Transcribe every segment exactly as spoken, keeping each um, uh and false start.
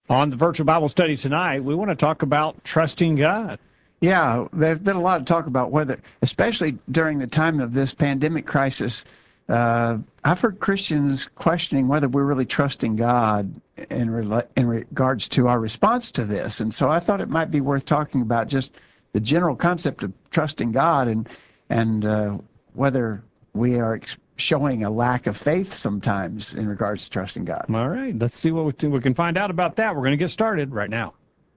On the virtual Bible study tonight, we want to talk about trusting God. Yeah, there's been a lot of talk about whether, especially during the time of this pandemic crisis, uh, I've heard Christians questioning whether we're really trusting God in, re in regards to our response to this. And so I thought it might be worth talking about just the general concept of trusting God and, and uh, whether we are showing a lack of faith sometimes in regards to trusting God. All right, let's see what we, can, we can find out about that. We're going to get started right now.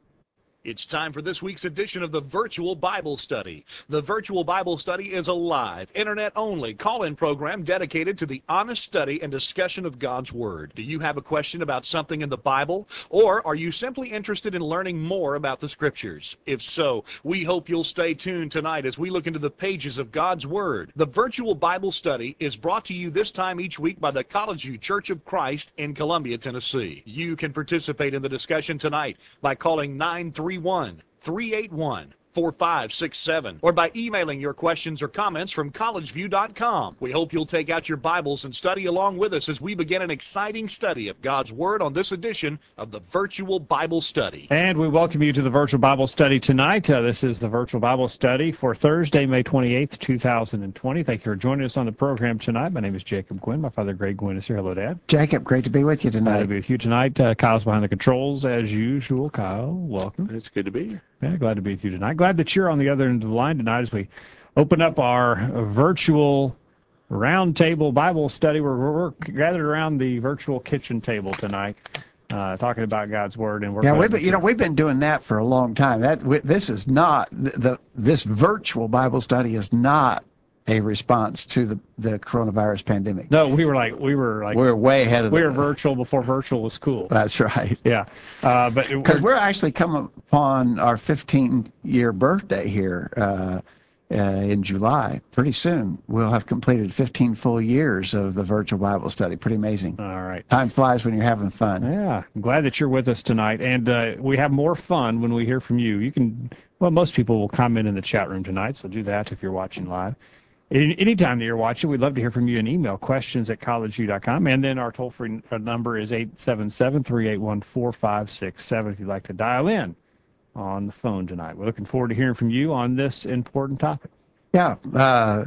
It's time for this week's edition of the Virtual Bible Study. The Virtual Bible Study is a live, internet-only call-in program dedicated to the honest study and discussion of God's Word. Do you have a question about something in the Bible? Or are you simply interested in learning more about the Scriptures? If so, we hope you'll stay tuned tonight as we look into the pages of God's Word. The Virtual Bible Study is brought to you this time each week by the College View Church of Christ in Columbia, Tennessee. You can participate in the discussion tonight by calling nine three one, three eight one, four five six seven or by emailing your questions or comments from college view dot com. We hope you'll take out your Bibles and study along with us as we begin an exciting study of God's Word on this edition of the Virtual Bible Study. And we welcome you to the Virtual Bible Study tonight. Uh, this is the Virtual Bible Study for Thursday, May twenty-eighth, two thousand twenty. Thank you for joining us on the program tonight. My name is Jacob Gwynn. My father, Greg Gwynn, is here. Hello, Dad. Jacob, great to be with you Glad tonight. to be with you tonight. Uh, Kyle's behind the controls as usual. Kyle, welcome. It's good to be here. Yeah, glad to be with you tonight. Glad that you're on the other end of the line tonight as we open up our virtual roundtable Bible study. We're, we're gathered around the virtual kitchen table tonight, uh, talking about God's Word. And we're yeah, we've been, you know, we've been doing that for a long time. That we, this is not the this virtual Bible study is not a response to the the coronavirus pandemic. No, we were like we were like we're way ahead of we the, were virtual before virtual was cool. That's right. Yeah, uh, but because we're, we're actually coming upon our fifteen year birthday here uh, uh, in July. Pretty soon we'll have completed fifteen full years of the virtual Bible study. Pretty amazing. All right. Time flies when you're having fun. Yeah, I'm glad that you're with us tonight, and uh, we have more fun when we hear from you. You can, well, most people will comment in the chat room tonight, so do that if you're watching live. Anytime that you're watching, we'd love to hear from you in email, questions at college view dot com. And then our toll-free number is eight seven seven, three eight one, four five six seven if you'd like to dial in on the phone tonight. We're looking forward to hearing from you on this important topic. Yeah. Uh,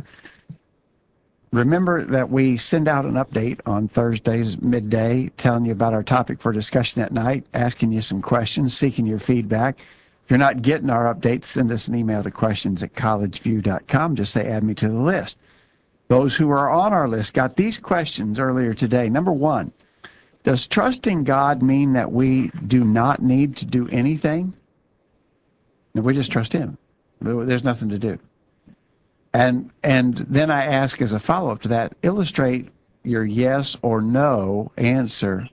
remember that we send out an update on Thursdays midday telling you about our topic for discussion at night, asking you some questions, seeking your feedback. If you're not getting our updates, send us an email to questions at college view dot com. Just say, add me to the list. Those who are on our list got these questions earlier today. Number one, does trusting God mean that we do not need to do anything? No, we just trust Him. There's nothing to do. And, and then I ask as a follow-up to that, illustrate your yes or no answer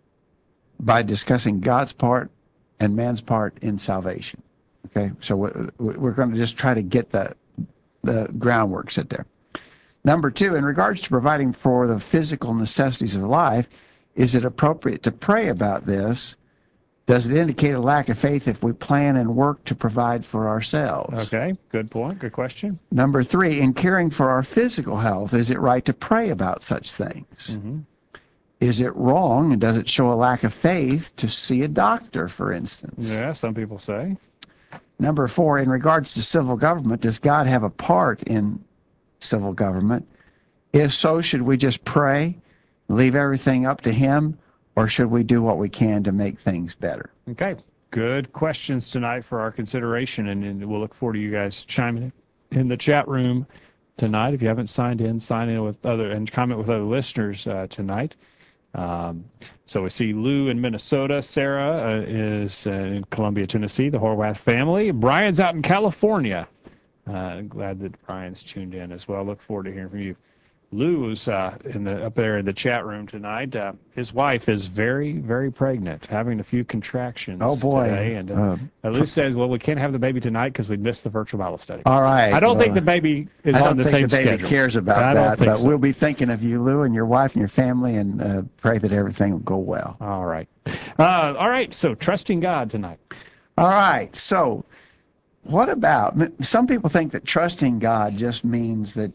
by discussing God's part and man's part in salvation. Okay, so we're going to just try to get the, the groundwork set there. Number two, in regards to providing for the physical necessities of life, is it appropriate to pray about this? Does it indicate a lack of faith if we plan and work to provide for ourselves? Okay, good point, good question. Number three, in caring for our physical health, is it right to pray about such things? Mm-hmm. Is it wrong, and does it show a lack of faith to see a doctor, for instance? Yeah, some people say. Number four, in regards to civil government, does God have a part in civil government? If so, should we just pray, leave everything up to Him, or should we do what we can to make things better? Okay, good questions tonight for our consideration, and, and we'll look forward to you guys chiming in in the chat room tonight. If you haven't signed in, sign in with other and comment with other listeners uh, tonight. Um, so we see Lou in Minnesota. Sarah uh, is uh, in Columbia, Tennessee, the Horwath family. Brian's out in California. Uh, glad that Brian's tuned in as well. Look forward to hearing from you. Lou's uh, in the up there in the chat room tonight. Uh, his wife is very, very pregnant, having a few contractions oh, boy. today. And uh, uh, Lou says, well, we can't have the baby tonight because we missed the virtual Bible study. All right. I don't well, think the baby is I on the same schedule. I don't think the baby schedule. cares about I that, but so. we'll be thinking of you, Lou, and your wife and your family, and uh, pray that everything will go well. All right. Uh, all right, so trusting God tonight. All right, so what about, some people think that trusting God just means that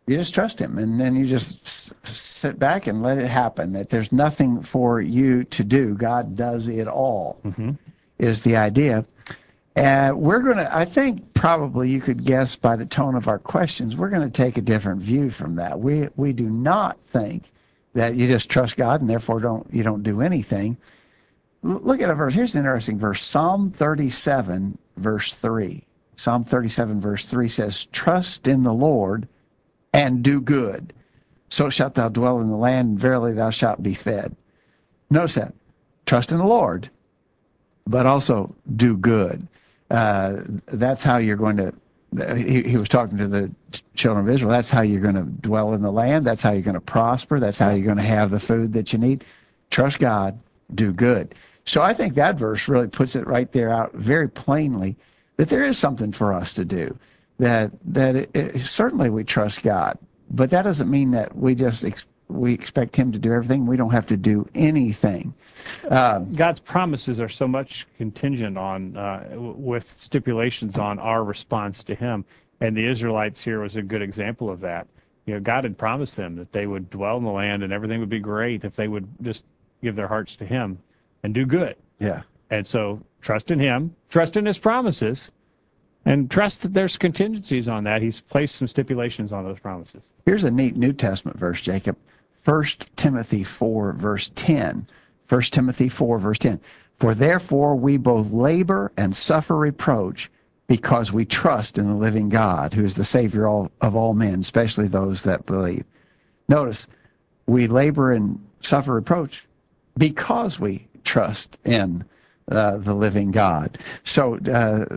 You just trust him, and then you just s- sit back and let it happen, that there's nothing for you to do. God does it all, Mm-hmm. is the idea. And we're going to, I think probably you could guess by the tone of our questions, we're going to take a different view from that. We we do not think that you just trust God and therefore don't you don't do anything. L- Look at a verse. Here's an interesting verse. Psalm thirty-seven, verse three. Psalm thirty-seven, verse three says, "Trust in the Lord and do good. So shalt thou dwell in the land, and verily thou shalt be fed." Notice that. Trust in the Lord, but also do good. Uh, that's how you're going to, he, he was talking to the children of Israel, that's how you're going to dwell in the land, that's how you're going to prosper, that's how you're going to have the food that you need. Trust God, do good. So I think that verse really puts it right there out very plainly that there is something for us to do, that that it, it, certainly we trust God, but that doesn't mean that we just ex- we expect him to do everything. We don't have to do anything. Um, God's promises are so much contingent on, uh, w- with stipulations on our response to Him, and the Israelites here was a good example of that. You know, God had promised them that they would dwell in the land and everything would be great if they would just give their hearts to Him and do good. yeah. And so, trust in Him, trust in His promises, and trust that there's contingencies on that. He's placed some stipulations on those promises. Here's a neat New Testament verse, Jacob. First Timothy four, verse ten. First Timothy four, verse ten. "For therefore we both labor and suffer reproach, because we trust in the living God, who is the Savior of all men, especially those that believe." Notice, we labor and suffer reproach because we trust in uh, the living God. So uh,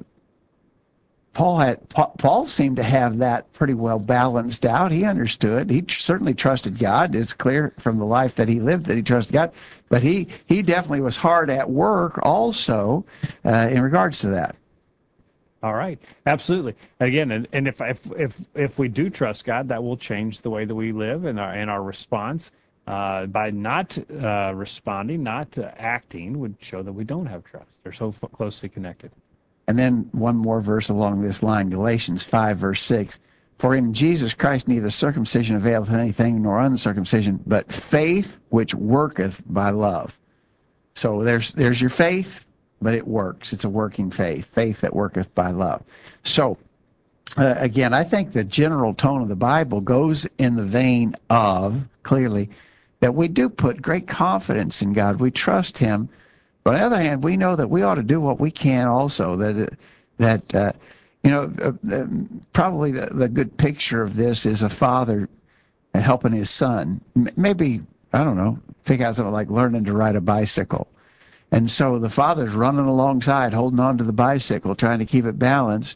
Paul had Paul seemed to have that pretty well balanced out. He understood. He certainly trusted God. It's clear from the life that he lived that he trusted God. But he he definitely was hard at work also uh, in regards to that. All right, absolutely. Again, and, and if if if if we do trust God, that will change the way that we live and our and our response. Uh, by not uh, responding, not uh, acting, would show that we don't have trust. They're so f- closely connected. And then one more verse along this line, Galatians five, verse six. "For in Jesus Christ neither circumcision availeth anything, nor uncircumcision, but faith which worketh by love." So there's there's your faith, but it works. It's a working faith, faith that worketh by love. So uh, again, I think the general tone of the Bible goes in the vein of, clearly, that we do put great confidence in God. We trust him. But on the other hand, we know that we ought to do what we can also, that, that uh, you know, uh, probably the, the good picture of this is a father helping his son. M- maybe, I don't know, think out something like learning to ride a bicycle. And so the father's running alongside, holding on to the bicycle, trying to keep it balanced.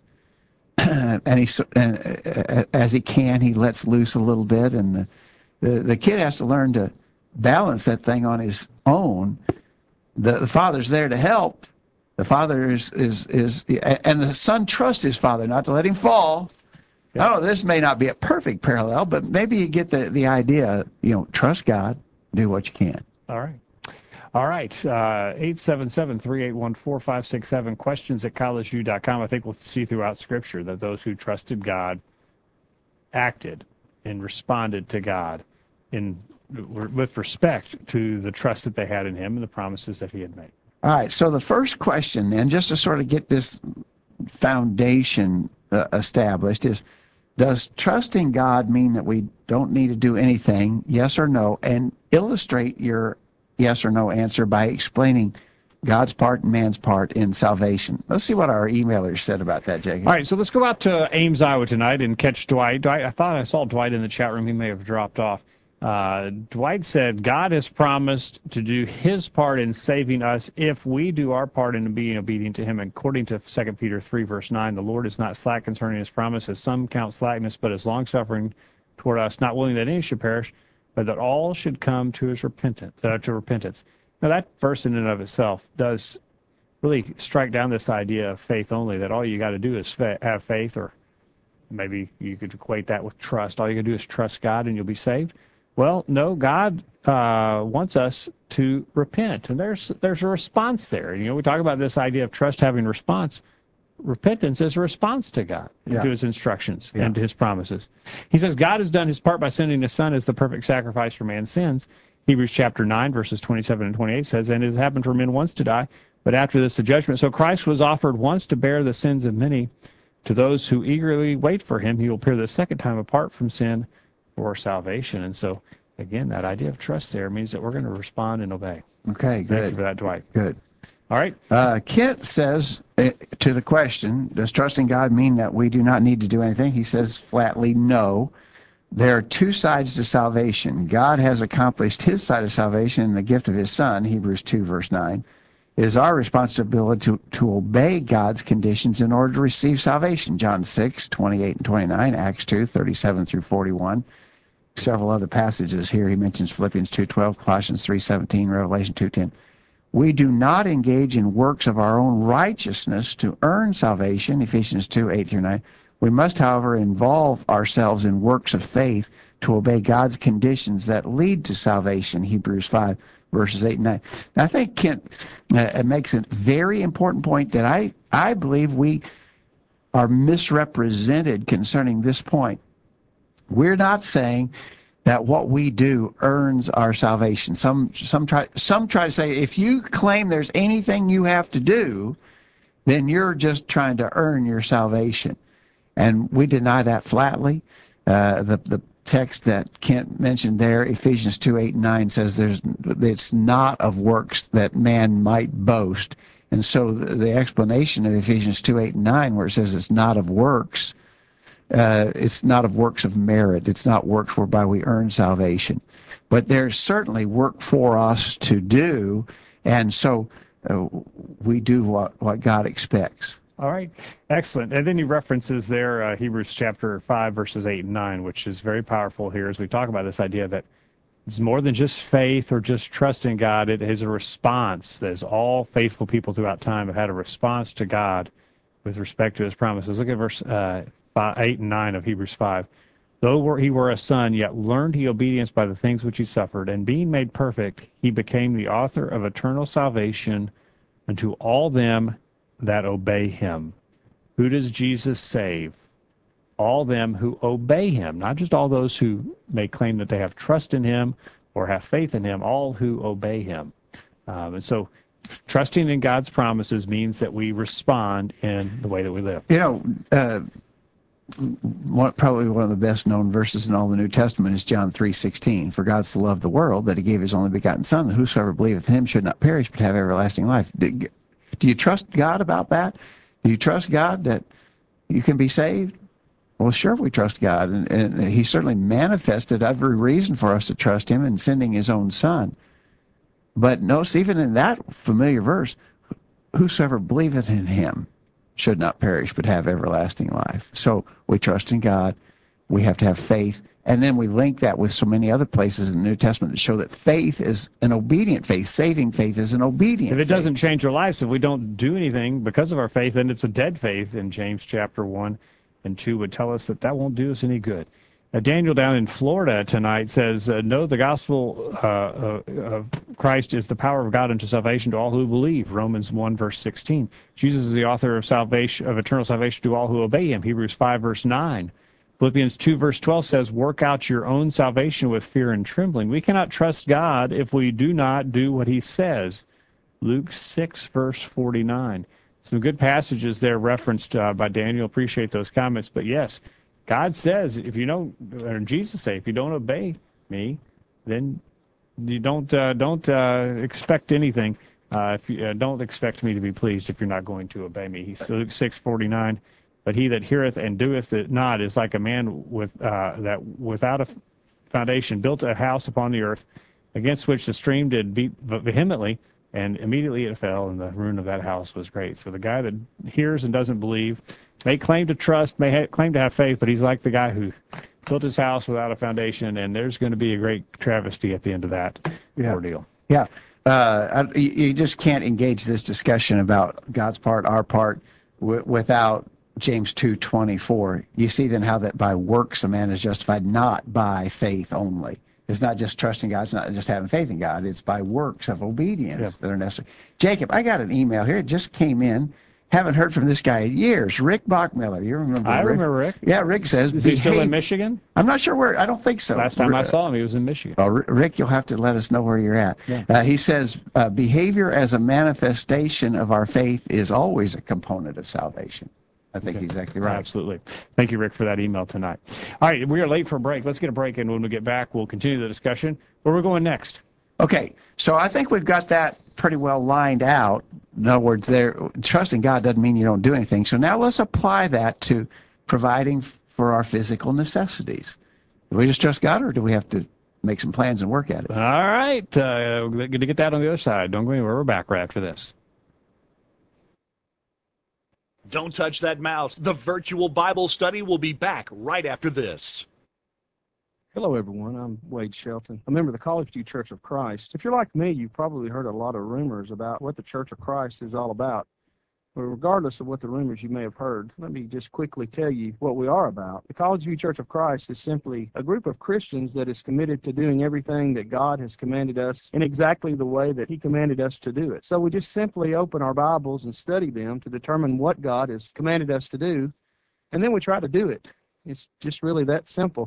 and he, and uh, as he can, he lets loose a little bit, and the, the, the kid has to learn to balance that thing on his own. The, the father's there to help. The father is, is, is, and the son trusts his father not to let him fall. I don't know, this may not be a perfect parallel, but maybe you get the, the idea, you know, trust God, do what you can. All right. All right. Uh, eight seven seven, three eight one, four five six seven, questions at college u dot com. I think we'll see throughout Scripture that those who trusted God acted and responded to God in with respect to the trust that they had in him and the promises that he had made. All right, so the first question then, just to sort of get this foundation uh, established, is does trusting God mean that we don't need to do anything, yes or no? And illustrate your yes or no answer by explaining God's part and man's part in salvation. Let's see what our emailers said about that, Jacob. All right, so let's go out to Ames, Iowa tonight and catch Dwight. Dwight, I thought I saw Dwight in the chat room. He may have dropped off. Uh, Dwight said, God has promised to do his part in saving us if we do our part in being obedient to him. According to Second Peter three, verse nine, the Lord is not slack concerning his promise, as some count slackness, but is long-suffering toward us, not willing that any should perish, but that all should come to his repentance, uh, to repentance. Now, that verse in and of itself does really strike down this idea of faith only, that all you got to do is fa- have faith, or maybe you could equate that with trust. All you got to do is trust God and you'll be saved. Well, no, God uh, wants us to repent, and there's there's a response there. You know, we talk about this idea of trust having response. repentance as a response to God, Yeah. to his instructions Yeah. and to his promises. He says God has done his part by sending his son as the perfect sacrifice for man's sins. Hebrews chapter nine, verses twenty-seven and twenty-eight says, and it has happened for men once to die, but after this the judgment. So Christ was offered once to bear the sins of many. To those who eagerly wait for him, he will appear the second time apart from sin for salvation. And so, again, that idea of trust there means that we're going to respond and obey. Okay, good. Thank you for that, Dwight. Good. All right. Uh, Kit says uh, to the question, does trusting God mean that we do not need to do anything? He says flatly, no. There are two sides to salvation. God has accomplished his side of salvation in the gift of his Son, Hebrews two, verse nine. It is our responsibility to, to obey God's conditions in order to receive salvation. John six, twenty-eight and twenty-nine, Acts two, thirty-seven through forty-one. Several other passages here. He mentions Philippians two twelve, Colossians three seventeen, Revelation two ten. We do not engage in works of our own righteousness to earn salvation, Ephesians two, eight through nine. We must, however, involve ourselves in works of faith to obey God's conditions that lead to salvation, Hebrews five, verses eight and nine. And I think Kent uh, makes a very important point that I, I believe we are misrepresented concerning this point. We're not saying that what we do earns our salvation. Some, some, try, some try to say, if you claim there's anything you have to do, then you're just trying to earn your salvation. And we deny that flatly. Uh, the, the text that Kent mentioned there, Ephesians two, eight, and nine, says there's, it's not of works that man might boast. And so the, the explanation of Ephesians two, eight, and nine, where it says it's not of works, uh, it's not of works of merit. It's not works whereby we earn salvation. But there's certainly work for us to do, and so uh, we do what, what God expects. All right, excellent. And then he references there uh, Hebrews chapter five, verses eight and nine, which is very powerful here as we talk about this idea that it's more than just faith or just trust in God. It is a response. There's all faithful people throughout time have had a response to God with respect to his promises. Look at verse uh, five, eight and nine of Hebrews five. Though he were a son, yet learned he obedience by the things which he suffered, and being made perfect, he became the author of eternal salvation unto all them that obey him. Who does Jesus save? All them who obey him, not just all those who may claim that they have trust in him or have faith in him, all who obey him. Um, and so trusting in God's promises means that we respond in the way that we live. You know, uh, one, probably one of the best known verses in all the New Testament is John three sixteen. For God so loved the world that he gave his only begotten Son, that whosoever believeth in him should not perish but have everlasting life. Do, do you trust God about that? Do you trust God that you can be saved? Well, sure, we trust God, and, and he certainly manifested every reason for us to trust him in sending his own Son. But notice, even in that familiar verse, whosoever believeth in him should not perish but have everlasting life. So we trust in God. We have to have faith. And then we link that with so many other places in the New Testament to show that faith is an obedient faith. Saving faith is an obedient faith. If it doesn't change our lives, if we don't do anything because of our faith, then it's a dead faith. In James chapter one and two would tell us that that won't do us any good. Uh, Daniel down in Florida tonight says, uh, no, the gospel uh, uh, of Christ is the power of God unto salvation to all who believe. Romans one, verse sixteen. Jesus is the author of salvation, of eternal salvation to all who obey him. Hebrews five, verse nine. Philippians two, verse twelve says, work out your own salvation with fear and trembling. We cannot trust God if we do not do what he says. Luke six, verse forty-nine. Some good passages there referenced uh, by Daniel. Appreciate those comments. But yes, God says, if you don't, or Jesus say, if you don't obey me, then you don't uh, don't uh, expect anything. Uh, if you uh, don't expect me to be pleased if you're not going to obey me. He's Luke six forty-nine. But he that heareth and doeth it not is like a man with uh, that without a foundation built a house upon the earth, against which the stream did beat vehemently, and immediately it fell, and the ruin of that house was great. So the guy that hears and doesn't believe may claim to trust, may ha- claim to have faith, but he's like the guy who built his house without a foundation, and there's going to be a great travesty at the end of that yeah. ordeal. Yeah. Uh, I, you just can't engage this discussion about God's part, our part, w- without James two twenty-four. You see then how that by works a man is justified, not by faith only. It's not just trusting God. It's not just having faith in God. It's by works of obedience yeah. that are necessary. Jacob, I got an email here. It just came in, haven't heard from this guy in years. Rick Bachmiller, you remember I Rick? remember Rick. Yeah, Rick says, Is he still in behave- Michigan? I'm not sure where, I don't think so. Last time I R- saw him, he was in Michigan. Well, R- Rick, you'll have to let us know where you're at. Yeah. Uh, he says, uh, behavior as a manifestation of our faith is always a component of salvation. I think Okay. exactly right. Absolutely. Thank you, Rick, for that email tonight. All right, we are late for a break. Let's get a break, and when we get back, we'll continue the discussion. Where we're going next? Okay, so I think we've got that pretty well lined out. In other words, there, trusting God doesn't mean you don't do anything. So now let's apply that to providing for our physical necessities. Do we just trust God, or do we have to make some plans and work at it? All right, uh, we're going to get that on the other side. Don't go anywhere. We're back right after this. Don't touch that mouse. The virtual Bible study will be back right after this. Hello, everyone. I'm Wade Shelton, a member of the College View Church of Christ. If you're like me, you've probably heard a lot of rumors about what the Church of Christ is all about. But regardless of what the rumors you may have heard, let me just quickly tell you what we are about. The College View Church of Christ is simply a group of Christians that is committed to doing everything that God has commanded us in exactly the way that He commanded us to do it. So we just simply open our Bibles and study them to determine what God has commanded us to do, and then we try to do it. It's just really that simple.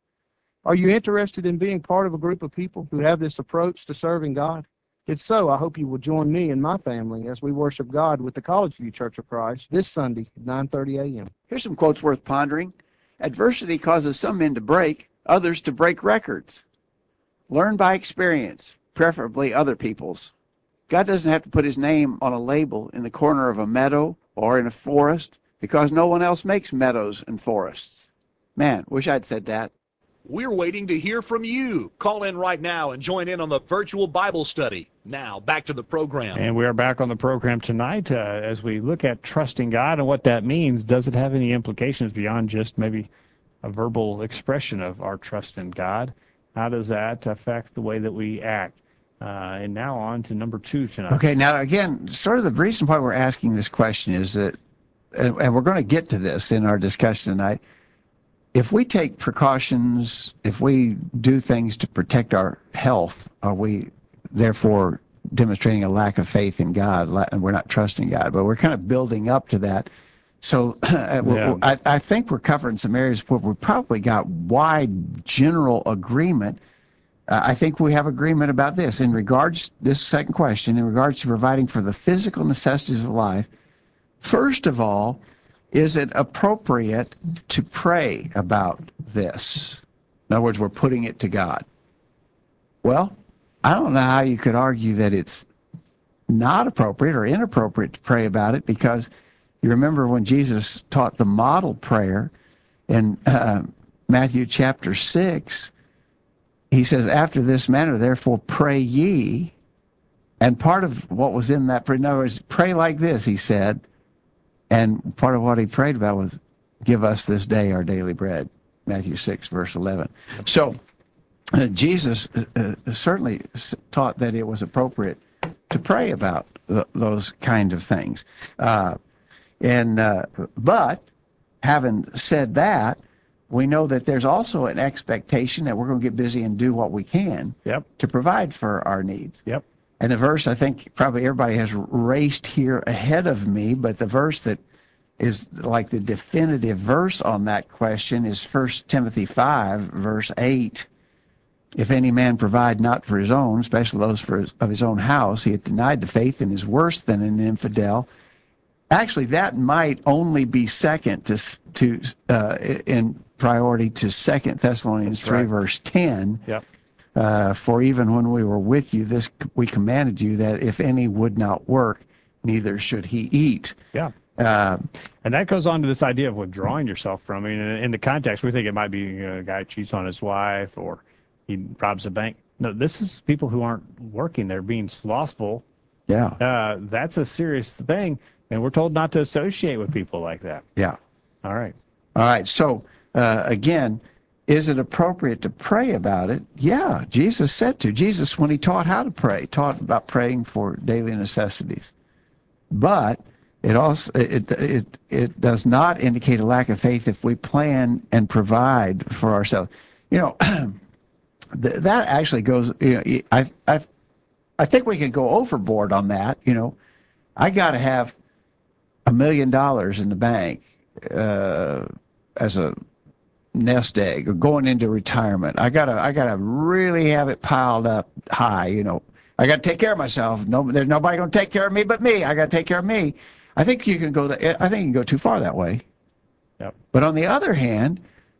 Are you interested in being part of a group of people who have this approach to serving God? If so, I hope you will join me and my family as we worship God with the College View Church of Christ this Sunday at nine thirty a.m. Here's some quotes worth pondering. Adversity causes some men to break, others to break records. Learn by experience, preferably other people's. God doesn't have to put His name on a label in the corner of a meadow or in a forest because no one else makes meadows and forests. Man, wish I'd said that. We're waiting to hear from you. Call in right now and join in on the virtual Bible study. Now, back to the program. And we are back on the program tonight uh, as we look at trusting God and what that means. Does it have any implications beyond just maybe a verbal expression of our trust in God? How does that affect the way that we act? Uh, and now on to number two tonight. Okay, now again, sort of the reason why we're asking this question is that, and, and we're going to get to this in our discussion tonight, if we take precautions, if we do things to protect our health, are we therefore demonstrating a lack of faith in God, and we're not trusting God? But we're kind of building up to that. So yeah. I, I think we're covering some areas where we probably got wide general agreement. Uh, I think we have agreement about this. In regards, this second question, in regards to providing for the physical necessities of life, first of all, is it appropriate to pray about this? In other words, we're putting it to God. Well, I don't know how you could argue that it's not appropriate or inappropriate to pray about it, because you remember when Jesus taught the model prayer in uh, Matthew chapter six, He says, after this manner, therefore pray ye. And part of what was in that prayer, in other words, pray like this, He said. And part of what He prayed about was, give us this day our daily bread, Matthew six, verse eleven. So uh, Jesus uh, certainly taught that it was appropriate to pray about th- those kind of things. Uh, and uh, but having said that, we know that there's also an expectation that we're going to get busy and do what we can Yep. to provide for our needs. Yep. And the verse, I think probably everybody has raced here ahead of me, but the verse that is like the definitive verse on that question is First Timothy five, verse eight. If any man provide not for his own, especially those for his, of his own house, he hath denied the faith and is worse than an infidel. Actually, that might only be second to to uh, in priority to Second Thessalonians That's three, right. verse ten. Yep. Uh, for even when we were with you, this we commanded you that if any would not work, neither should he eat. Yeah. Uh, And that goes on to this idea of withdrawing yourself from. I mean, in, in the context, we think it might be, you know, a guy cheats on his wife or he robs a bank. No, this is people who aren't working. They're being slothful. yeah, Uh, that's a serious thing, and we're told not to associate with people like that. yeah. All right. All right. So uh, again, is it appropriate to pray about it? Yeah, Jesus said to. Jesus, when He taught how to pray, taught about praying for daily necessities. But it also it it it does not indicate a lack of faith if we plan and provide for ourselves. You know, th- that actually goes. You know, I I I think we could go overboard on that. You know, I got to have a million dollars in the bank uh, as a nest egg or going into retirement. I gotta, I gotta really have it piled up high. You know, I gotta take care of myself. No, there's nobody gonna take care of me but me. I gotta take care of me. I think you can go. The, I think you can go too far that way. Yep. But on the other hand,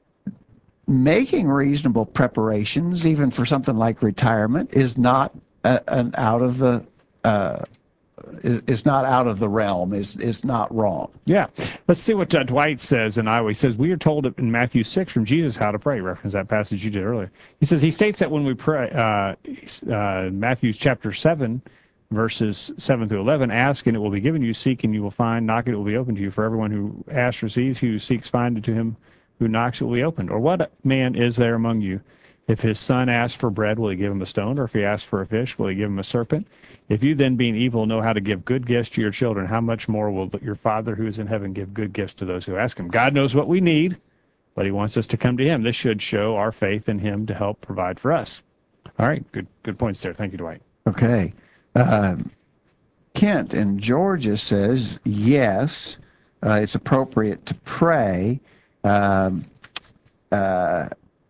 making reasonable preparations, even for something like retirement, is not a, an out of the. Uh, is not out of the realm, is is not wrong. Yeah. Let's see what uh, Dwight says in Iowa. He says, we are told in Matthew six from Jesus how to pray. Reference that passage you did earlier. He says, he states that when we pray, uh, uh, Matthew chapter seven, verses seven through eleven, ask and it will be given you, seek and you will find, knock and it will be opened to you. For everyone who asks receives, he who seeks finds, to him who knocks it will be opened. Or what man is there among you? If his son asks for bread, will he give him a stone? Or if he asks for a fish, will he give him a serpent? If you then, being evil, know how to give good gifts to your children, how much more will your Father who is in heaven give good gifts to those who ask him? God knows what we need, but he wants us to come to him. This should show our faith in him to help provide for us. All right, good good points there. Thank you, Dwight. Okay. Uh, Kent in Georgia says, yes, uh, it's appropriate to pray. Um, uh,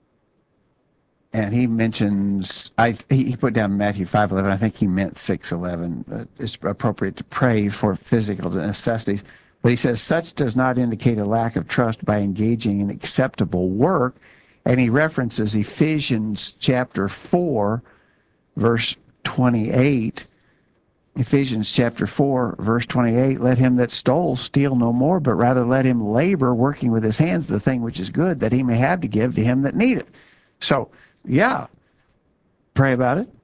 And he mentions, I he put down Matthew five eleven. I think he meant six eleven. Uh, it's appropriate to pray for physical necessities. But he says, such does not indicate a lack of trust by engaging in acceptable work. And he references Ephesians chapter four, verse twenty-eight. Ephesians chapter four, verse twenty-eight, let him that stole steal no more, but rather let him labor, working with his hands the thing which is good, that he may have to give to him that needeth. So, yeah, pray about it,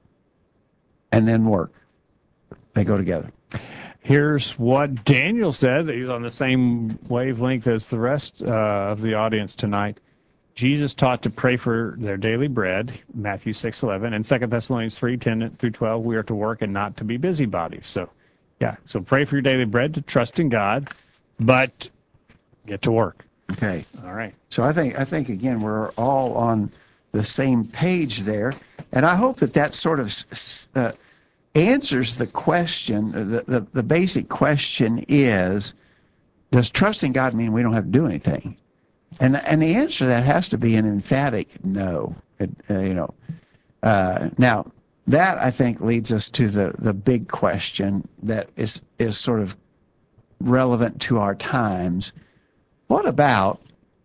and then work. They go together. Here's what Daniel said. He's on the same wavelength as the rest uh, of the audience tonight. Jesus taught to pray for their daily bread, Matthew six eleven, and Second Thessalonians three ten through twelve, we are to work and not to be busybodies. So, yeah, so pray for your daily bread, to trust in God, but get to work. Okay. All right. So I think, I think again, we're all on the same page there. And I hope that that sort of uh, answers the question. The, the, the basic question is, does trusting God mean we don't have to do anything? And and the answer to that has to be an emphatic no. It, uh, you know. Uh, now, that, I think, leads us to the, the big question that is, is sort of relevant to our times. What about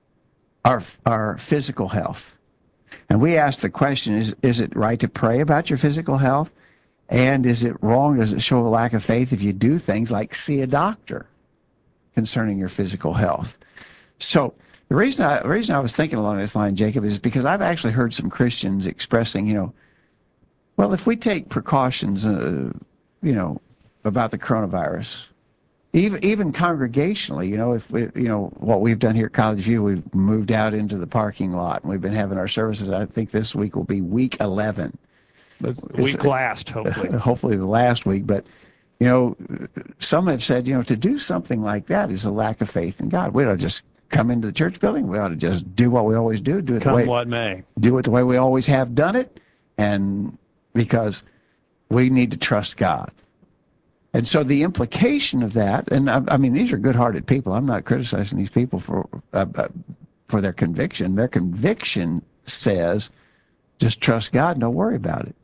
our our physical health? And we ask the question, is, is it right to pray about your physical health? And is it wrong, does it show a lack of faith if you do things like see a doctor concerning your physical health? So the reason I, the reason I was thinking along this line, Jacob, is because I've actually heard some Christians expressing, you know, well, if we take precautions, uh, you know, about the coronavirus, even even congregationally, you know, if we, you know, what we've done here at College View, we've moved out into the parking lot, and we've been having our services. I think this week will be week eleven. Let's week last, hopefully. Hopefully the last week. But, you know, some have said, you know, to do something like that is a lack of faith in God. We ought to just come into the church building. We ought to just do what we always do. Do it Come the way, what may. Do it the way we always have done it. And because we need to trust God. And so the implication of that, and I, I mean, these are good-hearted people. I'm not criticizing these people for uh, uh, for their conviction. Their conviction says, just trust God and don't worry about it.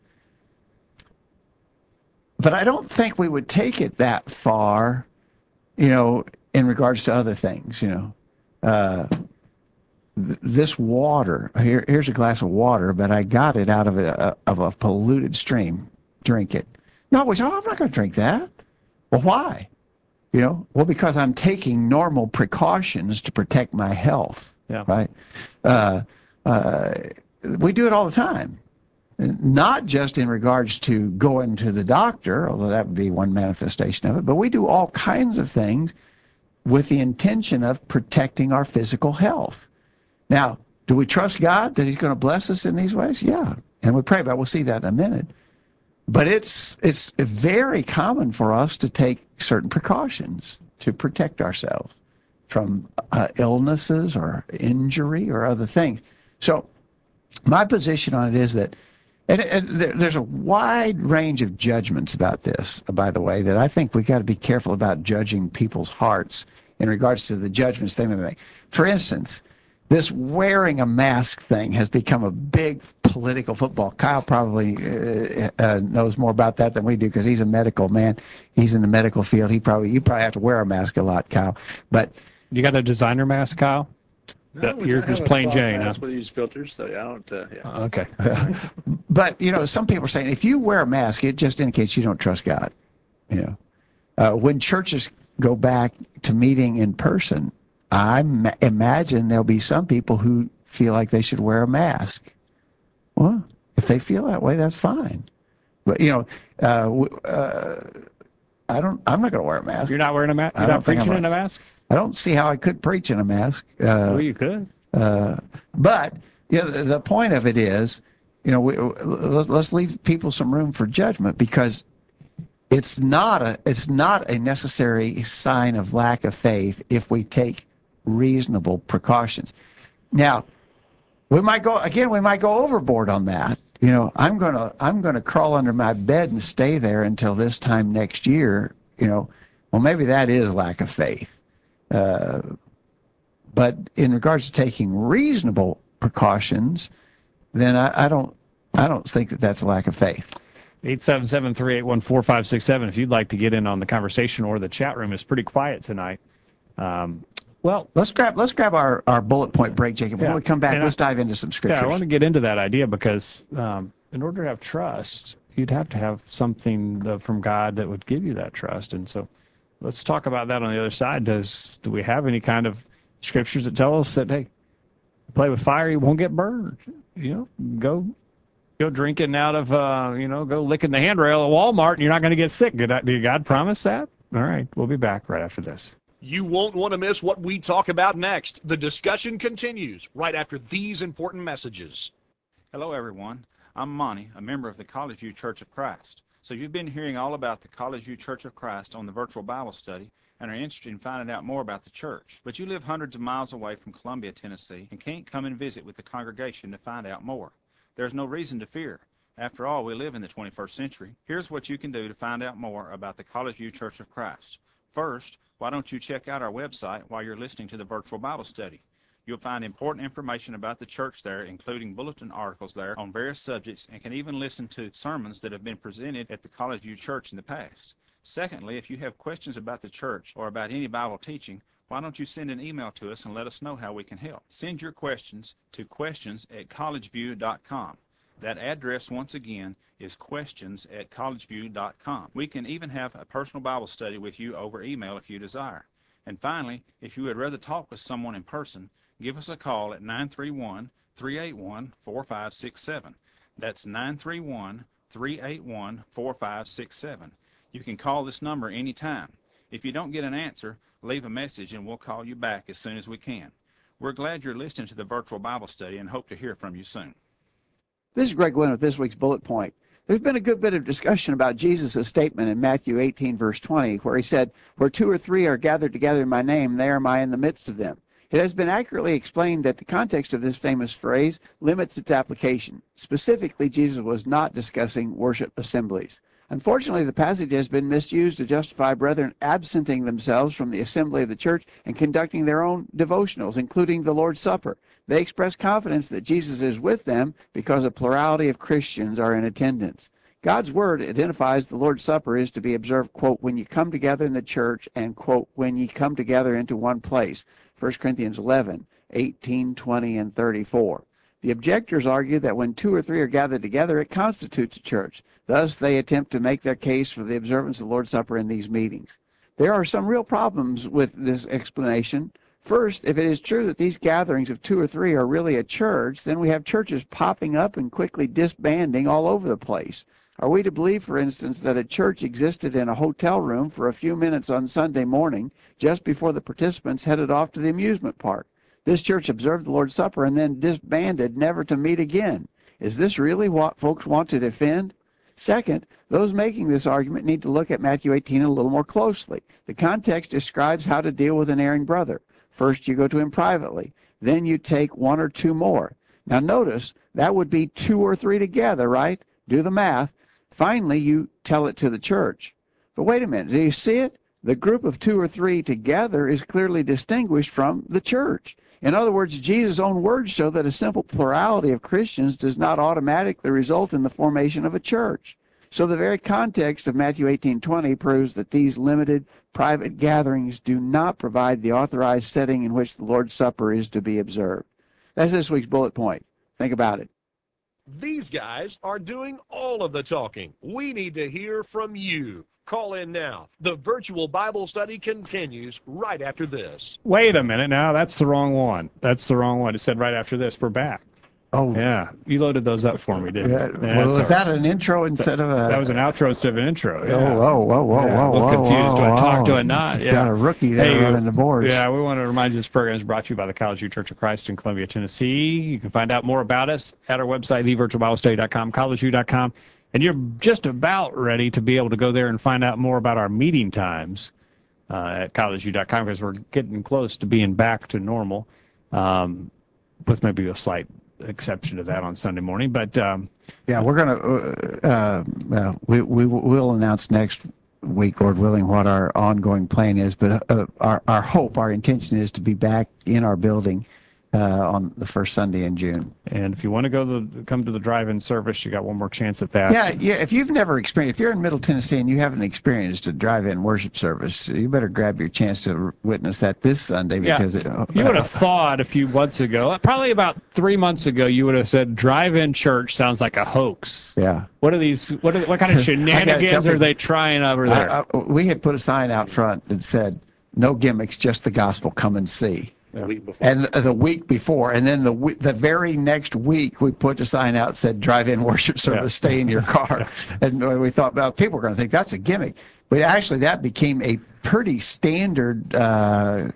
But I don't think we would take it that far, you know, in regards to other things, you know. Uh, th- this water, here, here's a glass of water, but I got it out of a, of a polluted stream. Drink it. No, we say, oh, I'm not going to drink that. Well, why? You know, well, because I'm taking normal precautions to protect my health. Yeah. Right. Uh, uh, we do it all the time, not just in regards to going to the doctor, although that would be one manifestation of it, but we do all kinds of things with the intention of protecting our physical health. Now, do we trust God that He's going to bless us in these ways? Yeah, and we pray about it. We'll see that in a minute. But it's it's very common for us to take certain precautions to protect ourselves from uh, illnesses or injury or other things. So my position on it is that And, and there, there's a wide range of judgments about this, by the way, that I think we got to be careful about judging people's hearts in regards to the judgments they may make. For instance, this wearing a mask thing has become a big political football. Kyle probably uh, uh, knows more about that than we do because he's a medical man. He's in the medical field. He probably you probably have to wear a mask a lot, Kyle. But You got a designer mask, Kyle? No, You're I just have a plain cloth Jane, mask huh? with use filters, so yeah, I don't. Uh, yeah. Uh, Okay. but you know, some people are saying if you wear a mask, it just indicates you don't trust God. You know, uh, when churches go back to meeting in person, I ma- imagine there'll be some people who feel like they should wear a mask. Well, if they feel that way, that's fine. But you know, uh, w- uh, I don't. I'm not going to wear a mask. You're not wearing a mask? I You're don't not think I'm preaching a- in a mask? I don't see how I could preach in a mask. Uh, Well, you could. Uh, but you know, the, the point of it is, you know, we, let, let's leave people some room for judgment because it's not a it's not a necessary sign of lack of faith if we take reasonable precautions. Now, we might go again. We might go overboard on that. You know, I'm gonna I'm gonna crawl under my bed and stay there until this time next year. You know, well maybe that is lack of faith. Uh, But in regards to taking reasonable precautions, then I, I don't I don't think that that's a lack of faith. eight seven seven, three eight one, four five six seven if you'd like to get in on the conversation, or the chat room is pretty quiet tonight. Um, well, Let's grab let's grab our, our bullet point break, Jacob. When Yeah. we come back, And I- let's dive into some scriptures. yeah, I want to get into that idea because um, in order to have trust, you'd have to have something uh, from God that would give you that trust. And so let's talk about that on the other side. Does do we have any kind of scriptures that tell us that, hey, play with fire, you won't get burned? You know, go go drinking out of, uh, you know, go licking the handrail at Walmart and you're not going to get sick. Did, I, did God promise that? All right, we'll be back right after this. You won't want to miss what we talk about next. The discussion continues right after these important messages. Hello, everyone. I'm Monty, a member of the College View Church of Christ. So you've been hearing all about the College View Church of Christ on the virtual Bible study and are interested in finding out more about the church. But you live hundreds of miles away from Columbia, Tennessee, and can't come and visit with the congregation to find out more. There's no reason to fear. After all, we live in the twenty-first century. Here's what you can do to find out more about the College View Church of Christ. First, why don't you check out our website while you're listening to the virtual Bible study? You'll find important information about the church there, including bulletin articles there on various subjects, and can even listen to sermons that have been presented at the College View Church in the past. Secondly, if you have questions about the church or about any Bible teaching, why don't you send an email to us and let us know how we can help? Send your questions to questions at collegeview dot com. That address, once again, is questions at collegeview dot com. We can even have a personal Bible study with you over email if you desire. And finally, if you would rather talk with someone in person, give us a call at nine three one, three eight one, four five six seven. That's nine three one, three eight one, four five six seven. You can call this number anytime. If you don't get an answer, leave a message and we'll call you back as soon as we can. We're glad you're listening to the virtual Bible study and hope to hear from you soon. This is Greg Gwynn with this week's bullet point. There's been a good bit of discussion about Jesus' statement in Matthew eighteen, verse twenty, where he said, "Where two or three are gathered together in my name, there am I in the midst of them." It has been accurately explained that the context of this famous phrase limits its application. Specifically, Jesus was not discussing worship assemblies. Unfortunately, the passage has been misused to justify brethren absenting themselves from the assembly of the church and conducting their own devotionals, including the Lord's Supper. They express confidence that Jesus is with them because a plurality of Christians are in attendance. God's word identifies the Lord's Supper is to be observed, quote, when you come together in the church, and, quote, when ye come together into one place, First Corinthians eleven, eighteen, twenty, and thirty-four. The objectors argue that when two or three are gathered together, it constitutes a church. Thus, they attempt to make their case for the observance of the Lord's Supper in these meetings. There are some real problems with this explanation. First, if it is true that these gatherings of two or three are really a church, then we have churches popping up and quickly disbanding all over the place. Are we to believe, for instance, that a church existed in a hotel room for a few minutes on Sunday morning just before the participants headed off to the amusement park? This church observed the Lord's Supper and then disbanded, never to meet again. Is this really what folks want to defend? Second, those making this argument need to look at Matthew eighteen a little more closely. The context describes how to deal with an erring brother. First, you go to him privately. Then you take one or two more. Now notice, That would be two or three together, right? Do the math. Finally, you tell it to the church. But wait a minute, do you see it? The group of two or three together is clearly distinguished from the church. In other words, Jesus' own words show that a simple plurality of Christians does not automatically result in the formation of a church. So the very context of Matthew eighteen twenty proves that these limited private gatherings do not provide the authorized setting in which the Lord's Supper is to be observed. That's this week's bullet point. Think about it. These guys are doing all of the talking. We need to hear from you. Call in now. The virtual Bible study continues right after this. Wait a minute now. That's the wrong one. That's the wrong one. It said right after this. We're back. Oh, Yeah. You loaded those up for me, didn't yeah. you? Yeah, Well, that's was all that right. an intro instead of a... That was an outro instead of an intro. Yeah. Oh, whoa, whoa, whoa, Yeah, whoa, a little whoa, confused. whoa, Do I talk, whoa. do I not? Yeah. Got a rookie there Hey, running the boards. Yeah, we want to remind you this program is brought to you by the College View Church of Christ in Columbia, Tennessee. You can find out more about us at our website, the virtual bible study dot com, college view dot com. And you're just about ready to be able to go there and find out more about our meeting times uh, at college view dot com because we're getting close to being back to normal, um, with maybe a slight exception to that on Sunday morning. But um, Yeah, we're going to, uh, uh, we, we will announce next week, Lord willing, what our ongoing plan is. But uh, our, our hope, our intention is to be back in our building uh, on the first Sunday in June. and if you want to go to the, come to the drive-in service, you got one more chance at that. Yeah, yeah. If you've never experienced, if you're in Middle Tennessee and you haven't experienced a drive-in worship service, you better grab your chance to witness that this Sunday Yeah. because it, uh, You would have thought a few months ago, probably about three months ago, you would have said drive-in church sounds like a hoax. yeah. What are these? What are, what kind of shenanigans tell are you- they trying over there? I, I, we had put a sign out front that said, "No gimmicks, just the gospel. Come and see." The week before. And the week before, and then the we- the very next week, we put a sign out that said "Drive-in worship service. Yeah. Stay in your car." And we thought, well, people are going to think that's a gimmick, but actually, that became a pretty standard uh,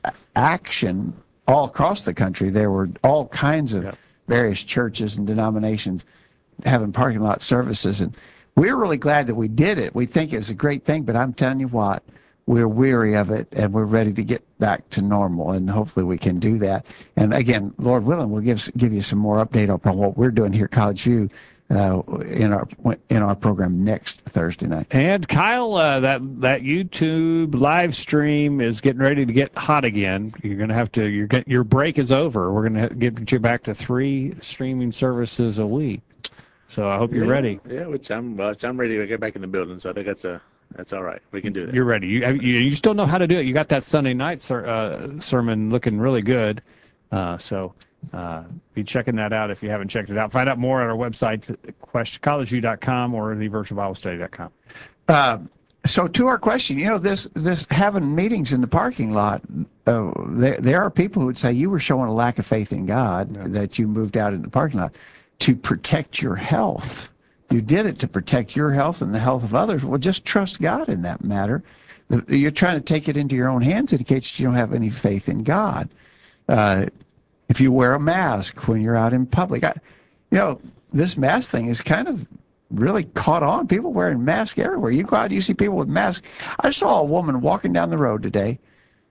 action all across the country. There were all kinds of Yeah. various churches and denominations having parking lot services, and we're really glad that we did it. We think it's a great thing, but I'm telling you what. We're weary of it, and we're ready to get back to normal, and hopefully we can do that. And again, Lord willing, we'll give give you some more update upon what we're doing here at College View uh, in our in our program next Thursday night. And Kyle, uh, that that YouTube live stream is getting ready to get hot again. You're gonna have to. You're get, your break is over. We're gonna get you back to three streaming services a week. So I hope you're Yeah, ready. Yeah, which I'm, uh, I'm ready to get back in the building. So I think that's a, that's all right. We can do that. You're ready. You, you you still know how to do it. You got that Sunday night ser, uh, sermon looking really good. Uh, so uh, be checking that out if you haven't checked it out. Find out more at our website, college view dot com or the virtual bible study dot com. Uh, so to our question, you know, this this having meetings in the parking lot, uh, there there are people who would say you were showing a lack of faith in God Yeah. that you moved out in the parking lot to protect your health. You did it to protect your health and the health of others. Well, just trust God in that matter. You're trying to take it into your own hands indicates you don't have any faith in God. Uh, if you wear a mask when you're out in public, I, you know, this mask thing is kind of really caught on. People wearing masks everywhere. You go out, you see people with masks. I saw a woman walking down the road today.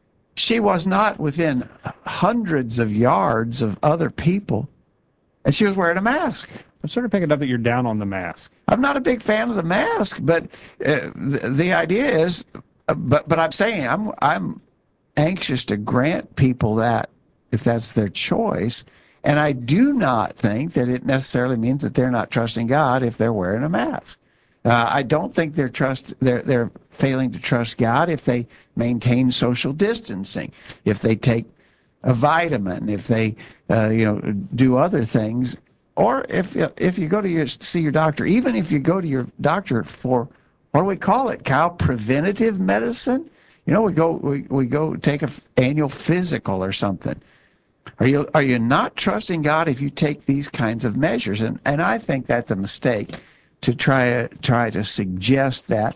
She was not within hundreds of yards of other people, and she was wearing a mask. I'm sort of picking up that you're down on the mask. I'm not a big fan of the mask, but uh, the, the idea is, uh, but but I'm saying I'm I'm anxious to grant people that if that's their choice, and I do not think that it necessarily means that they're not trusting God if they're wearing a mask. Uh, I don't think they're trust they're they're failing to trust God if they maintain social distancing, if they take a vitamin, if they uh, you know do other things. Or if if you go to your see your doctor, even if you go to your doctor for what do we call it, Kyle? Preventative medicine. You know, we go we, we go take a annual physical or something. Are you are you not trusting God if you take these kinds of measures? And and I think that's a mistake to try try to suggest that.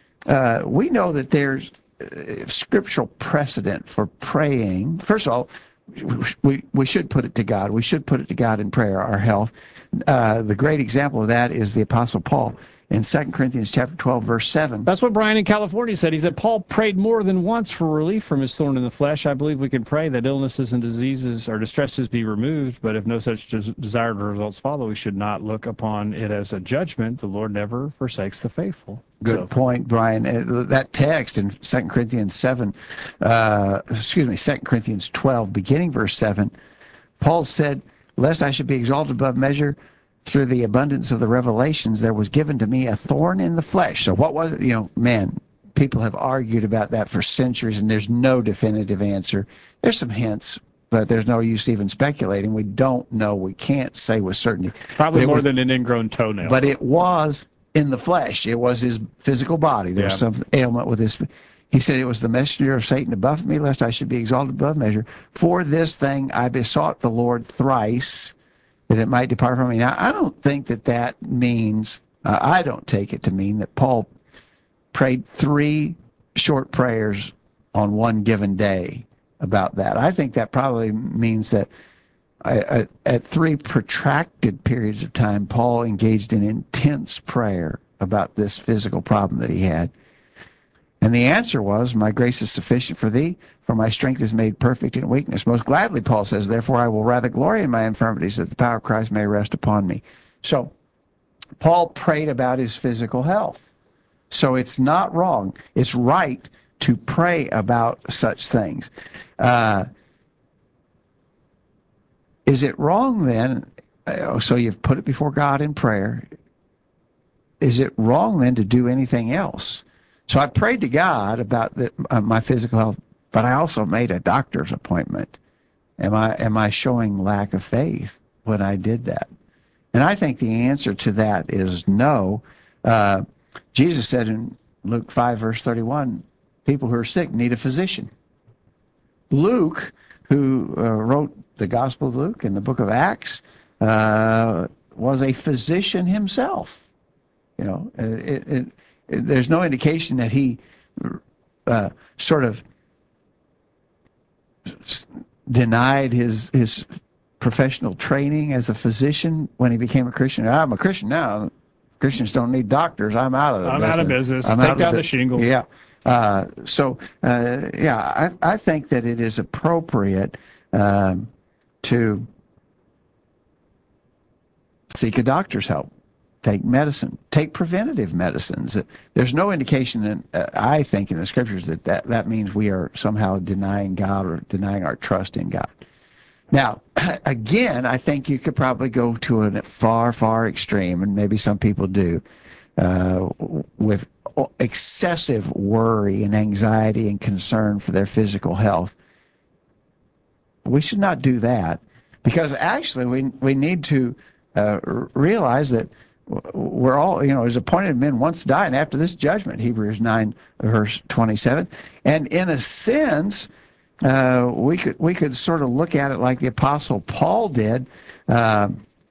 Uh, we know that there's uh, scriptural precedent for praying. First of all, we we should put it to God. We should put it to God in prayer, our health. Uh, the great example of that is the Apostle Paul. in Second Corinthians chapter twelve, verse seven. That's what Brian in California said. He said, Paul prayed more than once for relief from his thorn in the flesh. I believe we can pray that illnesses and diseases or distresses be removed, but if no such des- desired results follow, we should not look upon it as a judgment. The Lord never forsakes the faithful. Good So, point, Brian. Uh, That text in Second Corinthians seven, uh, excuse me, Second Corinthians twelve, beginning verse seven, Paul said, lest I should be exalted above measure through the abundance of the revelations, there was given to me a thorn in the flesh. So what was it? You know, man, people have argued about that for centuries, and there's no definitive answer. There's some hints, but there's no use even speculating. We don't know. We can't say with certainty. probably But it more was- than an ingrown toenail. But it was in the flesh. It was his physical body. There was Yeah. some ailment with his. He said, it was the messenger of Satan to buffet me, lest I should be exalted above measure. For this thing I besought the Lord thrice, that it might depart from me. Now, I don't think that that means, uh, I don't take it to mean that Paul prayed three short prayers on one given day about that. I think that probably means that I, I, at three protracted periods of time, Paul engaged in intense prayer about this physical problem that he had. And the answer was, my grace is sufficient for thee, for my strength is made perfect in weakness. Most gladly, Paul says, therefore I will rather glory in my infirmities, that the power of Christ may rest upon me. So Paul prayed about his physical health. So it's not wrong. It's right to pray about such things. Uh, is it wrong then? uh, So you've put it before God in prayer. Is it wrong then to do anything else? So I prayed to God about the, uh, my physical health, but I also made a doctor's appointment. Am I am I showing lack of faith when I did that? And I think the answer to that is no. Uh, Jesus said in Luke five, verse thirty-one, people who are sick need a physician. Luke, who uh, wrote the Gospel of Luke and the book of Acts, uh, was a physician himself. You know, it, it, it, there's no indication that he uh, sort of denied his his professional training as a physician when he became a Christian. I'm a Christian now. Christians don't need doctors. I'm out of the I'm business. out of business. I'm Take out of down bu- the shingle. Yeah. Uh, so, uh, yeah, I, I think that it is appropriate um, to seek a doctor's help, take medicine, take preventative medicines. There's no indication, in, uh, I think, in the scriptures that, that that means we are somehow denying God or denying our trust in God. Now, again, I think you could probably go to a far, far extreme, and maybe some people do, uh, with excessive worry and anxiety and concern for their physical health. We should not do that, because actually we we need to uh, realize that we're all, you know, as appointed men once die, and after this judgment, Hebrews nine, verse twenty-seven. And in a sense, uh, we could we could sort of look at it like the Apostle Paul did. Uh,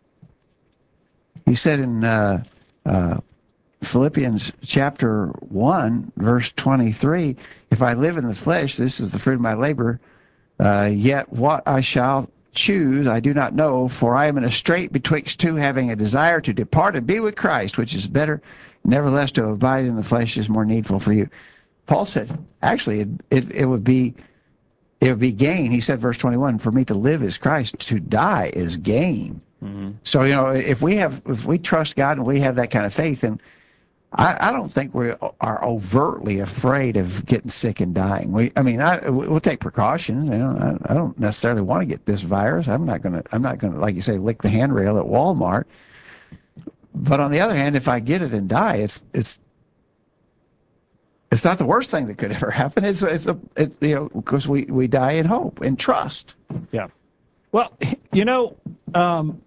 he said in uh, uh, Philippians chapter one, verse twenty-three, if I live in the flesh, this is the fruit of my labor, uh, yet what I shall choose I do not know, for I am in a strait betwixt two, having a desire to depart and be with Christ, which is better. Nevertheless, to abide in the flesh is more needful for you. Paul said, actually, it, it, it would be it would be gain. He said, verse twenty-one, for me to live is Christ, to die is gain. Mm-hmm. So, you know, if we have, if we trust God and we have that kind of faith, and I, I don't think we are overtly afraid of getting sick and dying. We, I mean, I, we'll take precautions. You know, I, I don't necessarily want to get this virus. I'm not going to, I'm not going to, like you say, lick the handrail at Walmart. But on the other hand, if I get it and die, it's, it's, it's not the worst thing that could ever happen. It's, it's a, it's, you know, because we, we die in hope and trust. Yeah. Well, you know, um,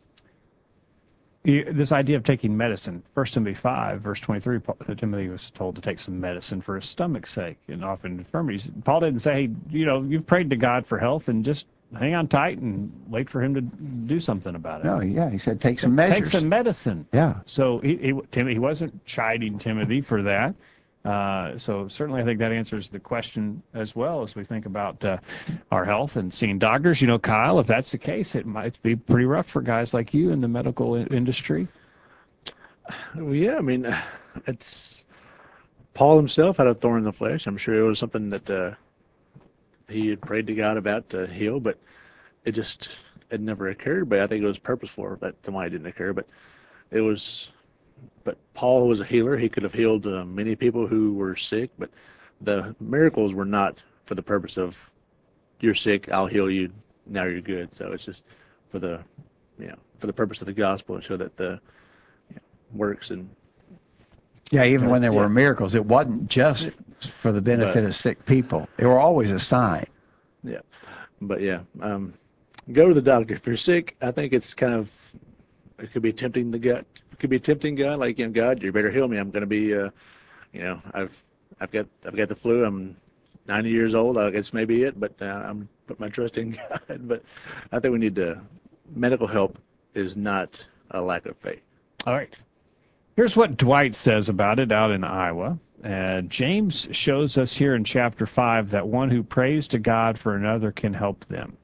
you, this idea of taking medicine, First Timothy five, verse twenty-three, Paul, Timothy was told to take some medicine for his stomach's sake and often infirmities. Paul didn't say, hey, you know, you've prayed to God for health and just hang on tight and wait for him to do something about it. No, yeah, he said take some measures. Take some medicine. Yeah. So he, he, Timothy, he wasn't chiding Timothy for that. Uh, so certainly I think that answers the question as well as we think about uh, our health and seeing doctors. You know, Kyle, if that's the case, it might be pretty rough for guys like you in the medical in- industry. Well, yeah, I mean, it's Paul himself had a thorn in the flesh. I'm sure it was something that uh, he had prayed to God about to heal, but it just it never occurred. But I think it was purposeful that why it didn't occur. But it was, but Paul was a healer. He could have healed uh, many people who were sick, but the miracles were not for the purpose of you're sick, I'll heal you, now you're good. So it's just for the, you know, for the purpose of the gospel and show that the you know, works and Yeah, even when there Yeah. were miracles, it wasn't just for the benefit But- of sick people. They were always a sign. yeah, but yeah, um, go to the doctor if you're sick. I think it's kind of it could be tempting the gut. It could be tempting God, like you know, God, you better heal me. I'm going to be, uh, you know, I've I've got I've got the flu. I'm ninety years old. I guess maybe it, but uh, I'm put my trust in God. But I think we need to. Medical help is not a lack of faith. All right. Here's what Dwight says about it out in Iowa. Uh, James shows us here in chapter five that one who prays to God for another can help them.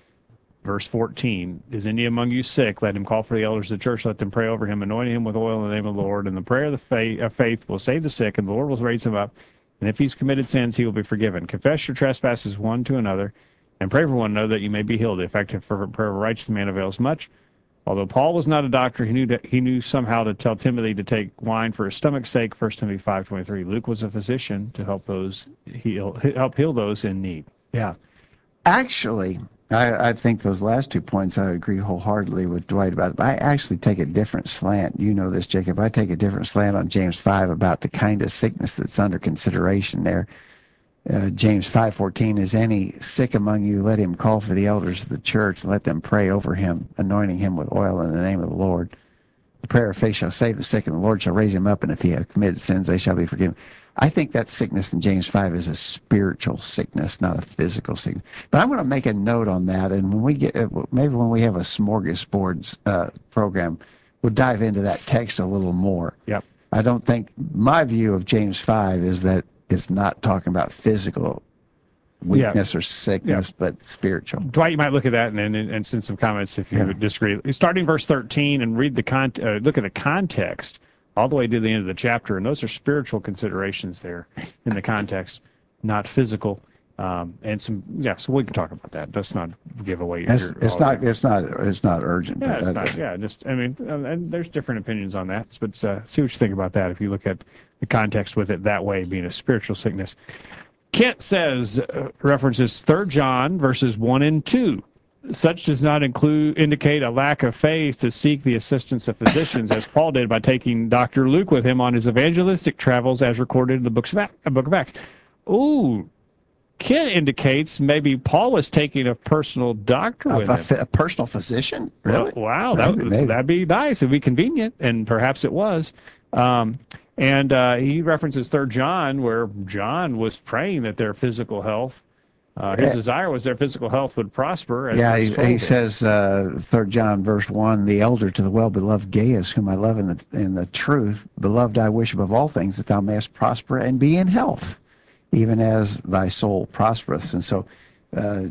Verse fourteen, is any among you sick? Let him call for the elders of the church. Let them pray over him, anointing him with oil in the name of the Lord. And the prayer of the faith, of faith will save the sick, and the Lord will raise him up. And if he's committed sins, he will be forgiven. Confess your trespasses one to another, and pray for one another that you may be healed. The effective fervent prayer of a righteous man avails much. Although Paul was not a doctor, he knew that he knew somehow to tell Timothy to take wine for his stomach's sake. First Timothy five twenty-three. Luke was a physician to help those heal, help heal those in need. Yeah. Actually, I, I think those last two points I agree wholeheartedly with Dwight about. But I actually take a different slant. You know this, Jacob. I take a different slant on James five about the kind of sickness that's under consideration there. Uh, James five fourteen, is any sick among you, let him call for the elders of the church, and let them pray over him, anointing him with oil in the name of the Lord. The prayer of faith shall save the sick, and the Lord shall raise him up, and if he have committed sins, they shall be forgiven. I think that sickness in James five is a spiritual sickness, not a physical sickness. But I'm going to make a note on that, and when we get, maybe when we have a smorgasbord uh, program, we'll dive into that text a little more. Yep. I don't think, my view of James five is that it's not talking about physical weakness Yeah. or sickness, Yeah. but spiritual. Dwight, you might look at that and and, and send some comments if you Yeah. would disagree. Starting verse thirteen and read the con- uh, look at the context all the way to the end of the chapter, and those are spiritual considerations there in the context, not physical. Um, and some, yeah. So we can talk about that. Let's not give away. It's, your- it's all not, your- it's not, it's not urgent. Yeah, but it's that- not, yeah. Just, I mean, uh, and there's different opinions on that, but uh, see what you think about that. If you look at the context with it that way, being a spiritual sickness. Kent says, uh, references Third John verses one and two. Such does not include indicate a lack of faith to seek the assistance of physicians, as Paul did by taking Doctor Luke with him on his evangelistic travels, as recorded in the books of Acts, uh, Book of Acts. Ooh, Kent indicates maybe Paul was taking a personal doctor A, with a, him. ph- a personal physician? Really? Well, wow, that, Maybe, maybe. that'd be nice. It'd be convenient, and perhaps it was. Um, and uh, he references Third John, where John was praying that their physical health, uh, his Yeah. desire was their physical health would prosper. As Yeah, it's he, told he him. says, uh, Third John verse one, the elder to the well-beloved Gaius, whom I love in the, in the truth, beloved, I wish above all things that thou mayest prosper and be in health, even as thy soul prospereth. And so uh,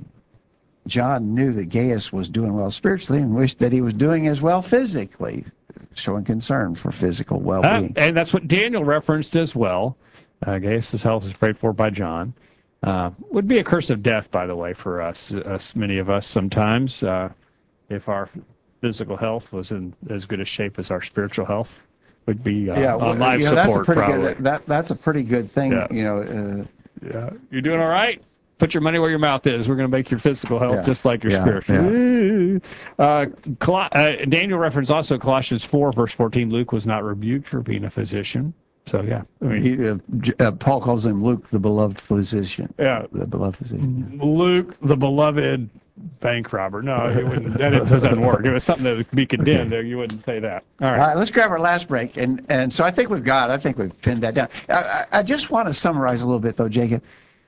John knew that Gaius was doing well spiritually and wished that he was doing as well physically, showing concern for physical Uh, well-being. and that's what Daniel referenced as well. Uh, Gaius' health is prayed for by John. Uh, would be a curse of death, by the way, for us, us many of us sometimes, uh, if our physical health was in as good a shape as our spiritual health. Would be uh, yeah, on well, life you know, that's a support, pretty probably. good. That that's a pretty good thing. Yeah. You know, uh, Yeah. You're doing all right? Put your money where your mouth is. We're going to make your physical health Yeah. just like your Yeah, spiritual. Uh, Col- uh, Daniel referenced also Colossians four, verse fourteen. Luke was not rebuked for being a physician. So, yeah. I mean, he, uh, J- uh, Paul calls him Luke, the beloved physician. yeah. The beloved physician. Luke, the beloved bank robber. No, you wouldn't. That doesn't work. It was something that would be condemned there. You wouldn't say that. All All right. right, let's grab our last break, and and so I think we've got. I think we've pinned that down. I, I, I just want to summarize a little bit, though, Jacob.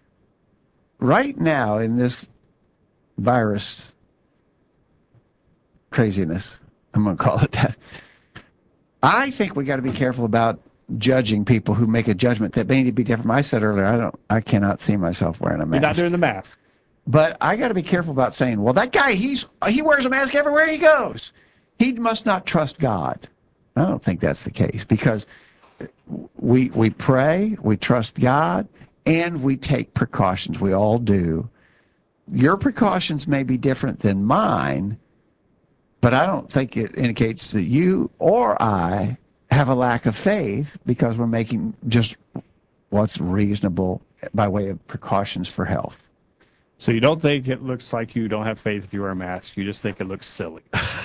Right now, in this virus craziness, I'm going to call it that. I think we got to be careful about judging people who make a judgment that may need to be different. I said earlier, I don't, I cannot see myself wearing a You're not mask. doing the math. But I got to be careful about saying, well, that guy, he's he wears a mask everywhere he goes. He must not trust God. I don't think that's the case, because we we pray, we trust God, and we take precautions. We all do. Your precautions may be different than mine, but I don't think it indicates that you or I have a lack of faith, because we're making just what's reasonable by way of precautions for health. So you don't think it looks like you don't have faith if you wear a mask. You just think it looks silly.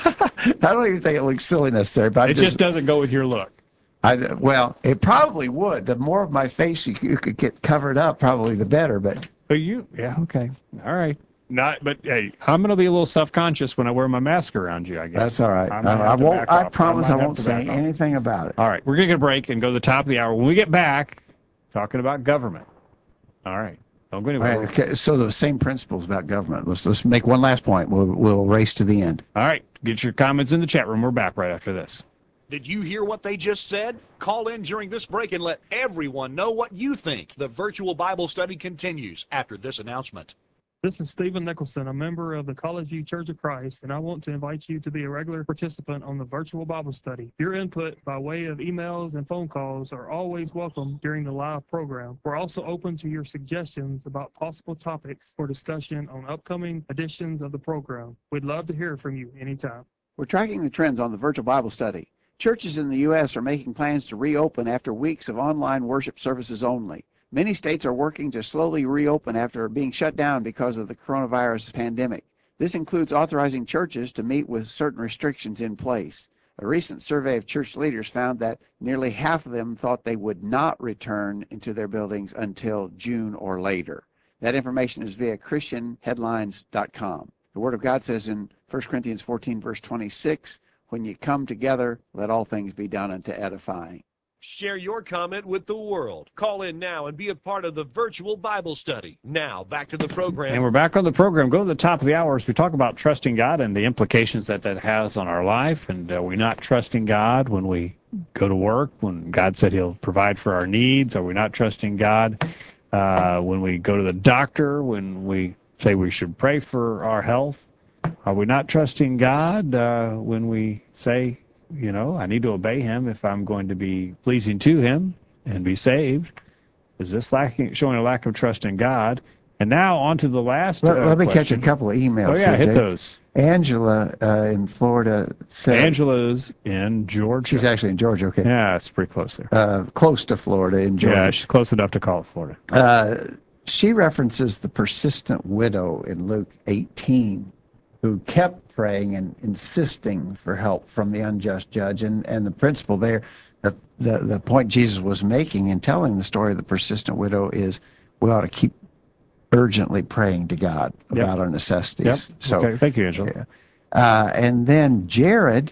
I don't even think it looks silly necessarily, but I It just, just doesn't go with your look. I, well, it probably would. The more of my face you, you could get covered up, probably the better. But But you, yeah, okay. All right. Not, but hey, I'm going to be a little self-conscious when I wear my mask around you, I guess. that's all right. I I, might I have to won't. back I off. promise I I, might have won't to say back off. anything about it. All right. We're going to get a break and go to the top of the hour. When we get back, talking about government. All right. Don't go anywhere. All right, okay, so the same principles about government. Let's let's make one last point. We'll we'll race to the end. All right. Get your comments in the chat room. We're back right after this. Did you hear what they just said? Call in during this break and let everyone know what you think. The virtual Bible study continues after this announcement. This is Stephen Nicholson, a member of the College View Church of Christ, and I want to invite you to be a regular participant on the virtual Bible study. Your input by way of emails and phone calls are always welcome during the live program. We're also open to your suggestions about possible topics for discussion on upcoming editions of the program. We'd love to hear from you anytime. We're tracking the trends on the virtual Bible study. Churches in the U S are making plans to reopen after weeks of online worship services only. Many states are working to slowly reopen after being shut down because of the coronavirus pandemic. This includes authorizing churches to meet with certain restrictions in place. A recent survey of church leaders found that nearly half of them thought they would not return into their buildings until June or later. That information is via Christian Headlines dot com. The Word of God says in First Corinthians fourteen, verse twenty-six, when you come together, let all things be done unto edifying. Share your comment with the world. Call in now and be a part of the virtual Bible study. Now, back to the program. And we're back on the program. Go to the top of the hour as we talk about trusting God and the implications that that has on our life. And are we not trusting God when we go to work, when God said he'll provide for our needs? Are we not trusting God uh, when we go to the doctor, when we say we should pray for our health? Are we not trusting God uh, when we say, you know, I need to obey him if I'm going to be pleasing to him and be saved? Is this lacking, showing a lack of trust in God? And now on to the last Let, uh, let me catch question. a couple of emails. Oh, yeah, here, hit Jay. those. Angela uh, in Florida said. Angela's in Georgia. She's actually in Georgia, okay. Yeah, it's pretty close there. Uh, close to Florida in Georgia. Yeah, she's close enough to call it Florida. Uh, she references the persistent widow in Luke eighteen, who kept praying and insisting for help from the unjust judge. And, and the principle there, the, the, the point Jesus was making in telling the story of the persistent widow is we ought to keep urgently praying to God Yep. about our necessities. Yep. So, Okay, thank you, Angela. yeah. Uh, and then Jared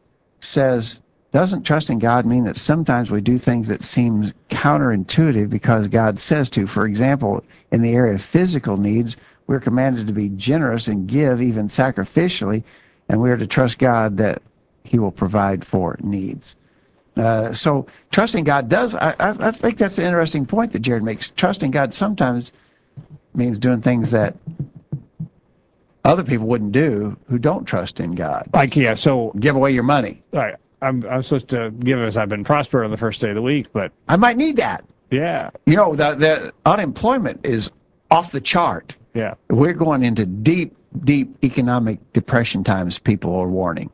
says, doesn't trusting God mean that sometimes we do things that seem counterintuitive because God says to? For example, in the area of physical needs, we're commanded to be generous and give even sacrificially, and we are to trust God that he will provide for needs. Uh, so trusting God does, I, I, I think that's an interesting point that Jared makes. Trusting God sometimes means doing things that other people wouldn't do who don't trust in God. Like, yeah, so, Give away your money. all right, I'm, I'm supposed to give as I've been prosper on the first day of the week, but I might need that. yeah, You know, the, the unemployment is off the chart. yeah. We're going into deep, deep economic depression times, people are warning.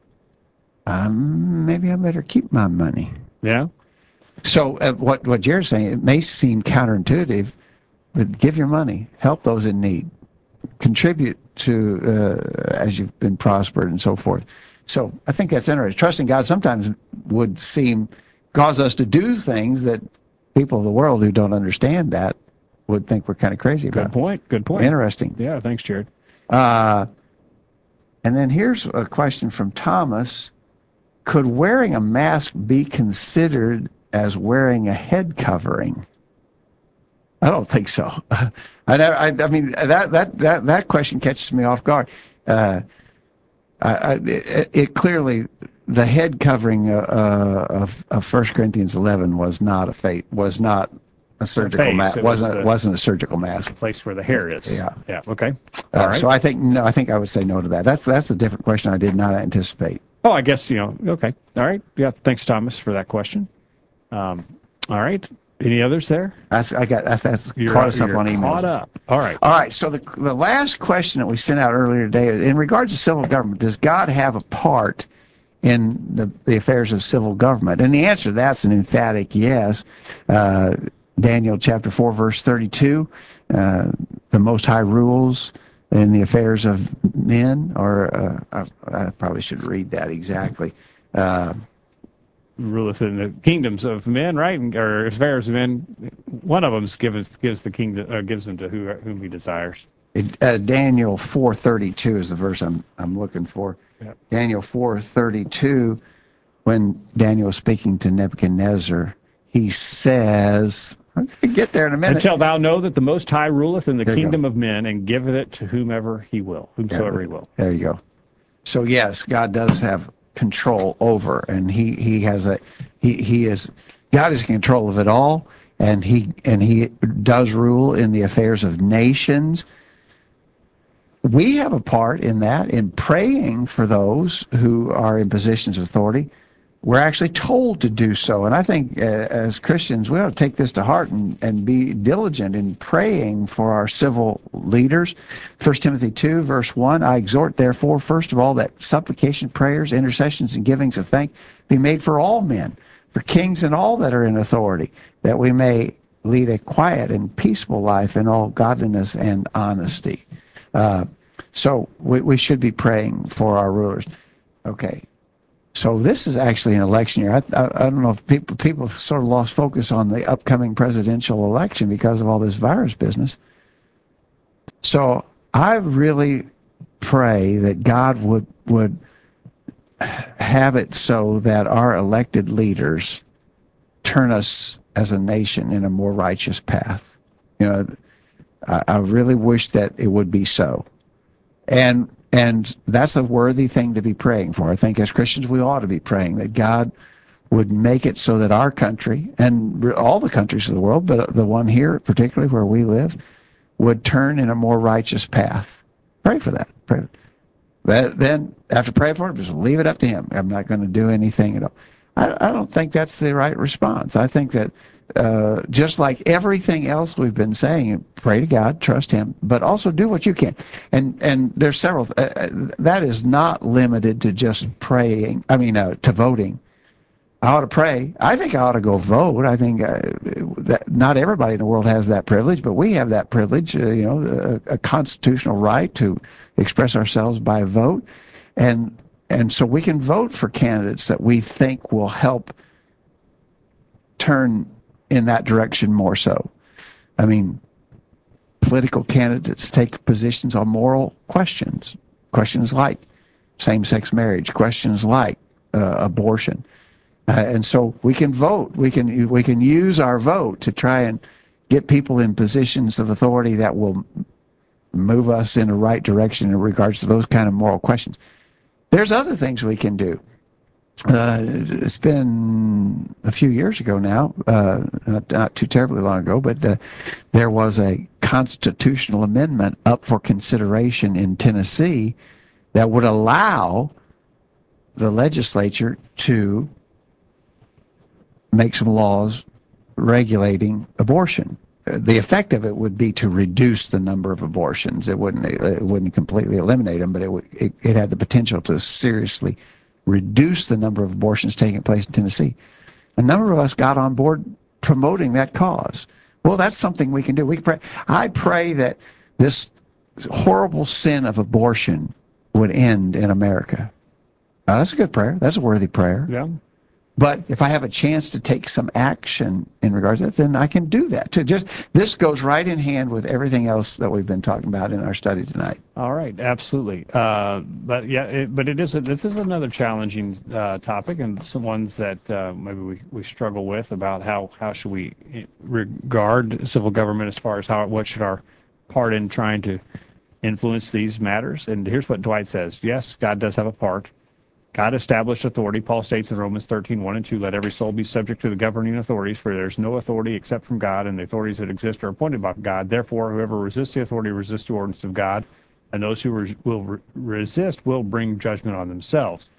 Um, maybe I better keep my money. Yeah. So uh, what, what Jared's saying, it may seem counterintuitive, but give your money, help those in need, contribute to uh, as you've been prospered and so forth. So I think that's interesting. Trusting God sometimes would seem, cause us to do things that people of the world who don't understand that would think we're kind of crazy Good about. point. Good point. Interesting. Yeah, thanks, Jared. Uh, and then here's a question from Thomas. Could wearing a mask be considered as wearing a head covering? I don't think so. I, I, I mean, that, that, that, that question catches me off guard. Uh, I, I, it, it clearly, the head covering uh, uh, of, of First Corinthians eleven was not a fate, was not a surgical face, mask. it was wasn't the- wasn't a surgical mask. Place where the hair is. Yeah. Yeah. Okay. Uh, All right. So I think no, I think I would say no to that. That's that's a different question I did not anticipate. Oh, I guess, you know, okay. All right. Yeah, thanks, Thomas, for that question. Um, all right. Any others there? That's, I got that. That's You're, caught us up you're on emails. Caught up. All right. All right. So the the last question that we sent out earlier today, in regards to civil government, does God have a part in the, the affairs of civil government? And the answer to that's an emphatic yes. Uh, Daniel chapter four, verse thirty-two, uh, the Most High rules in the affairs of men, or uh, I, I probably should read that exactly. Uh, Ruleth in the kingdoms of men, right? Or affairs of men. One of them gives gives the kingdom, uh, gives them to who, whom he desires. it, uh, Daniel four thirty-two is the verse I'm I'm looking for. Yep. Daniel four thirty-two, when Daniel is speaking to Nebuchadnezzar, he says, I'm going to get there in a minute. Until thou know that the Most High ruleth in the There you kingdom go. of men, and giveth it to whomever he will, whomsoever Yeah, he will. There you go. So yes, God does have control over, and he he has a he he is God is in control of it all, and he and he does rule in the affairs of nations. We have a part in that, in praying for those who are in positions of authority. We're actually told to do so. And I think uh, as Christians, we ought to take this to heart and, and be diligent in praying for our civil leaders. First Timothy two, verse one, I exhort, therefore, first of all, that supplication, prayers, intercessions, and givings of thanks be made for all men, for kings and all that are in authority, that we may lead a quiet and peaceful life in all godliness and honesty. Uh, so we, we should be praying for our rulers. Okay. So this is actually an election year. I, I, I don't know if people people sort of lost focus on the upcoming presidential election because of all this virus business. So I really pray that God would would have it so that our elected leaders turn us as a nation in a more righteous path. You know, I, I really wish that it would be so. And And that's a worthy thing to be praying for. I think as Christians we ought to be praying that God would make it so that our country, and all the countries of the world, but the one here particularly where we live, would turn in a more righteous path. Pray for that. Pray. That, then, after praying for it, just leave it up to Him. I'm not going to do anything at all. I, I don't think that's the right response. I think that uh, just like everything else we've been saying, pray to God, trust Him, but also do what you can. And and there's several. Uh, that is not limited to just praying. I mean, uh, to voting. I ought to pray. I think I ought to go vote. I think uh, that not everybody in the world has that privilege, but we have that privilege. Uh, you know, a, a constitutional right to express ourselves by vote, and and so we can vote for candidates that we think will help turn in that direction more so. I mean, political candidates take positions on moral questions, questions like same-sex marriage, questions like uh, abortion. Uh, and so we can vote. We can we can use our vote to try and get people in positions of authority that will move us in the right direction in regards to those kind of moral questions. There's other things we can do. Uh, it's been a few years ago now, uh, not, not too terribly long ago, but uh, there was a constitutional amendment up for consideration in Tennessee that would allow the legislature to make some laws regulating abortion. The effect of it would be to reduce the number of abortions. It wouldn't it wouldn't completely eliminate them, but it would it, it had the potential to seriously reduce the number of abortions taking place in Tennessee. A number of us got on board promoting that cause. Well, that's something we can do. We can pray. I pray that this horrible sin of abortion would end in America. Uh, that's a good prayer. That's a worthy prayer. Yeah. But if I have a chance to take some action in regards to that, then I can do that too. Just this goes right in hand with everything else that we've been talking about in our study tonight. All right, absolutely. Uh, but yeah, it, but it is a, this is another challenging uh, topic, and some ones that uh, maybe we, we struggle with about how how should we regard civil government as far as how what should our part in trying to influence these matters. And here's what Dwight says: yes, God does have a part. God established authority. Paul states in Romans thirteen, one and two, let every soul be subject to the governing authorities, for there's no authority except from God, and the authorities that exist are appointed by God. Therefore, whoever resists the authority resists the ordinance of God, and those who re- will re- resist will bring judgment on themselves.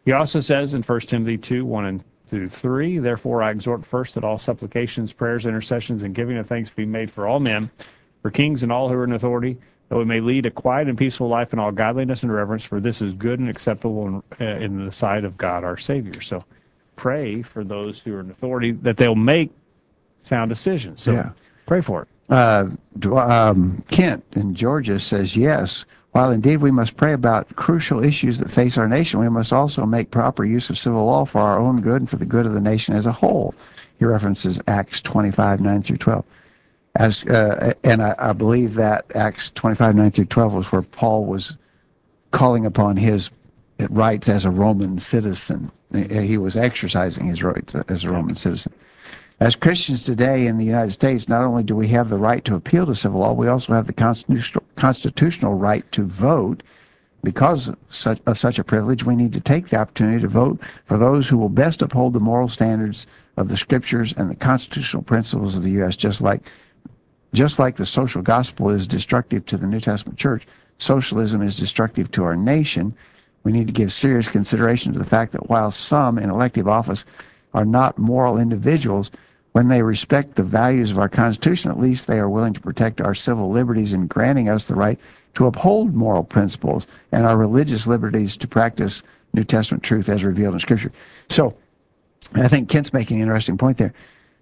He also says in First Timothy two, one and through three, therefore I exhort first that all supplications, prayers, intercessions, and giving of thanks be made for all men, for kings and all who are in authority, that we may lead a quiet and peaceful life in all godliness and reverence, for this is good and acceptable in, uh, in the sight of God our Savior. So pray for those who are in authority that they'll make sound decisions. So Yeah. pray for it. Uh, do- um, Kent in Georgia says, yes, while indeed we must pray about crucial issues that face our nation, we must also make proper use of civil law for our own good and for the good of the nation as a whole. He references Acts twenty-five, nine through twelve. As, uh, and I, I believe that Acts twenty-five, nine through twelve was where Paul was calling upon his rights as a Roman citizen. He was exercising his rights as a Roman citizen. As Christians today in the United States, not only do we have the right to appeal to civil law, we also have the constitutional, constitutional right to vote. Because of such, of such a privilege, we need to take the opportunity to vote for those who will best uphold the moral standards of the Scriptures and the constitutional principles of the U S Just like, just like the social gospel is destructive to the New Testament church, socialism is destructive to our nation. We need to give serious consideration to the fact that while some in elective office are not moral individuals, when they respect the values of our Constitution, at least they are willing to protect our civil liberties in granting us the right to uphold moral principles and our religious liberties to practice New Testament truth as revealed in Scripture. So I think Kent's making an interesting point there.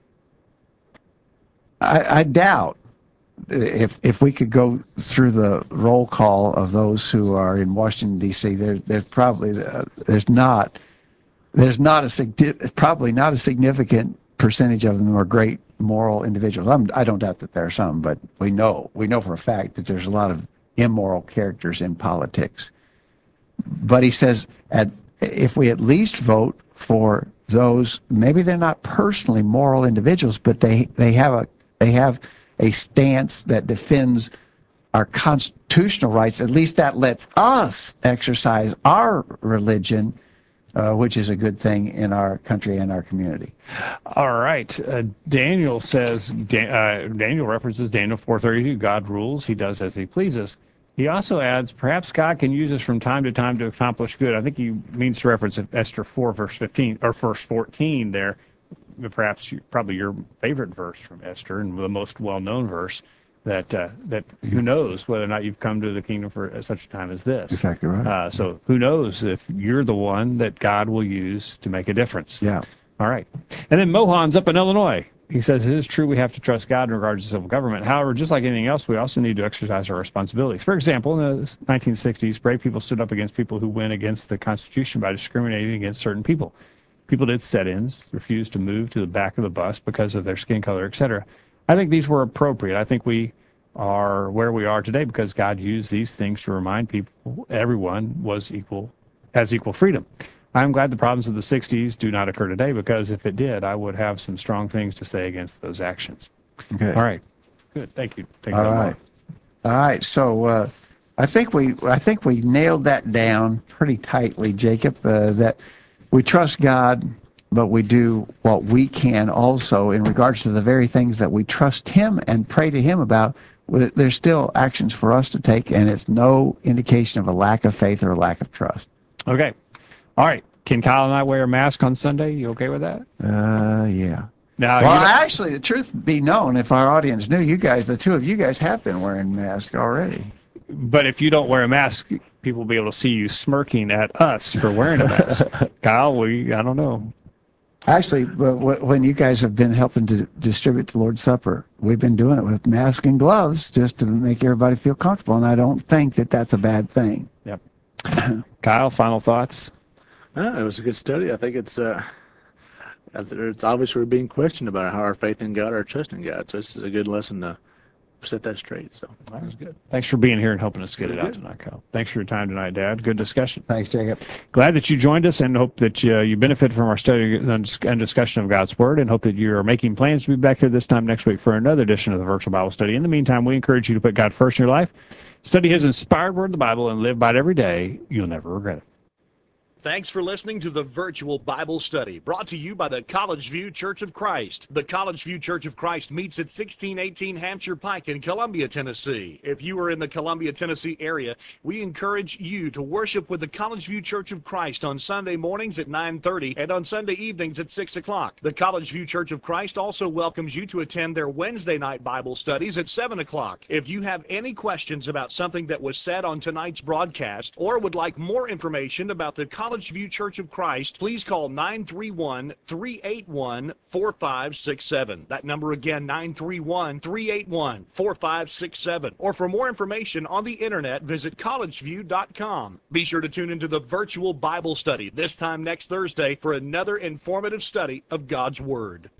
I, I doubt if if we could go through the roll call of those who are in Washington, D C, there, there's probably uh, there's not there's not a probably not a significant percentage of them are great moral individuals. I'm, I don't doubt that there are some, but we know we know for a fact that there's a lot of immoral characters in politics. But he says, at, if we at least vote for those, maybe they're not personally moral individuals, but they they have a they have a stance that defends our constitutional rights. At least that lets us exercise our religion. Uh, which is a good thing in our country and our community. All right. Uh, Daniel says, Dan, uh, Daniel references Daniel four thirty-two, God rules, he does as he pleases. He also adds, perhaps God can use us from time to time to accomplish good. I think he means to reference Esther four, verse fifteen, or verse fourteen there. Perhaps you, probably your favorite verse from Esther and the most well-known verse. That uh, that who knows whether or not you've come to the kingdom for such a time as this. Exactly right. Uh, so who knows if you're the one that God will use to make a difference. Yeah. All right. And then Mohan's up in Illinois. He says, it is true we have to trust God in regards to civil government. However, just like anything else, we also need to exercise our responsibilities. For example, in the nineteen sixties, brave people stood up against people who went against the Constitution by discriminating against certain people. People did sit-ins, refused to move to the back of the bus because of their skin color, et cetera. I think these were appropriate. I think we are where we are today because God used these things to remind people everyone was equal, has equal freedom. I'm glad the problems of the sixties do not occur today, because if it did, I would have some strong things to say against those actions. Okay. All right. Good. Thank you. Thank you. All right. All right. So uh, I think we I think we nailed that down pretty tightly, Jacob. Uh, that we trust God, but we do what we can also in regards to the very things that we trust Him and pray to Him about. There's still actions for us to take, and it's no indication of a lack of faith or a lack of trust. Okay. All right. Can Kyle and I wear a mask on Sunday? You okay with that? Uh, yeah. Now, well, you know, actually, the truth be known, if our audience knew, you guys, the two of you guys have been wearing masks already. but if you don't wear a mask, people will be able to see you smirking at us for wearing a mask. Kyle, we, I don't know. Actually, when you guys have been helping to distribute the Lord's Supper, we've been doing it with masks and gloves just to make everybody feel comfortable, and I don't think that that's a bad thing. Yep. Kyle, final thoughts? Uh, it was a good study. I think it's uh, it's obvious we're being questioned about how our faith in God, our trust in God. So this is a good lesson to set that straight. So that was good. Thanks for being here and helping us get it out tonight, Kyle. Thanks for your time tonight, Dad. Good discussion. Thanks, Jacob. Glad that you joined us, and hope that uh, you benefit from our study and discussion of God's Word, and hope that you are making plans to be back here this time next week for another edition of the Virtual Bible Study. In the meantime, we encourage you to put God first in your life, study His inspired Word, the Bible, and live by it every day. You'll never regret it. Thanks for listening to the Virtual Bible Study, brought to you by the College View Church of Christ. The College View Church of Christ meets at sixteen eighteen Hampshire Pike in Columbia, Tennessee. If you are in the Columbia, Tennessee area, we encourage you to worship with the College View Church of Christ on Sunday mornings at nine thirty and on Sunday evenings at six o'clock. The College View Church of Christ also welcomes you to attend their Wednesday night Bible studies at seven o'clock. If you have any questions about something that was said on tonight's broadcast or would like more information about the College View Church of Christ, please call nine three one, three eight one, four five six seven. That number again, nine three one, three eight one, four five six seven. Or for more information on the internet, visit college view dot com. Be sure to tune into the Virtual Bible Study this time next Thursday for another informative study of God's Word.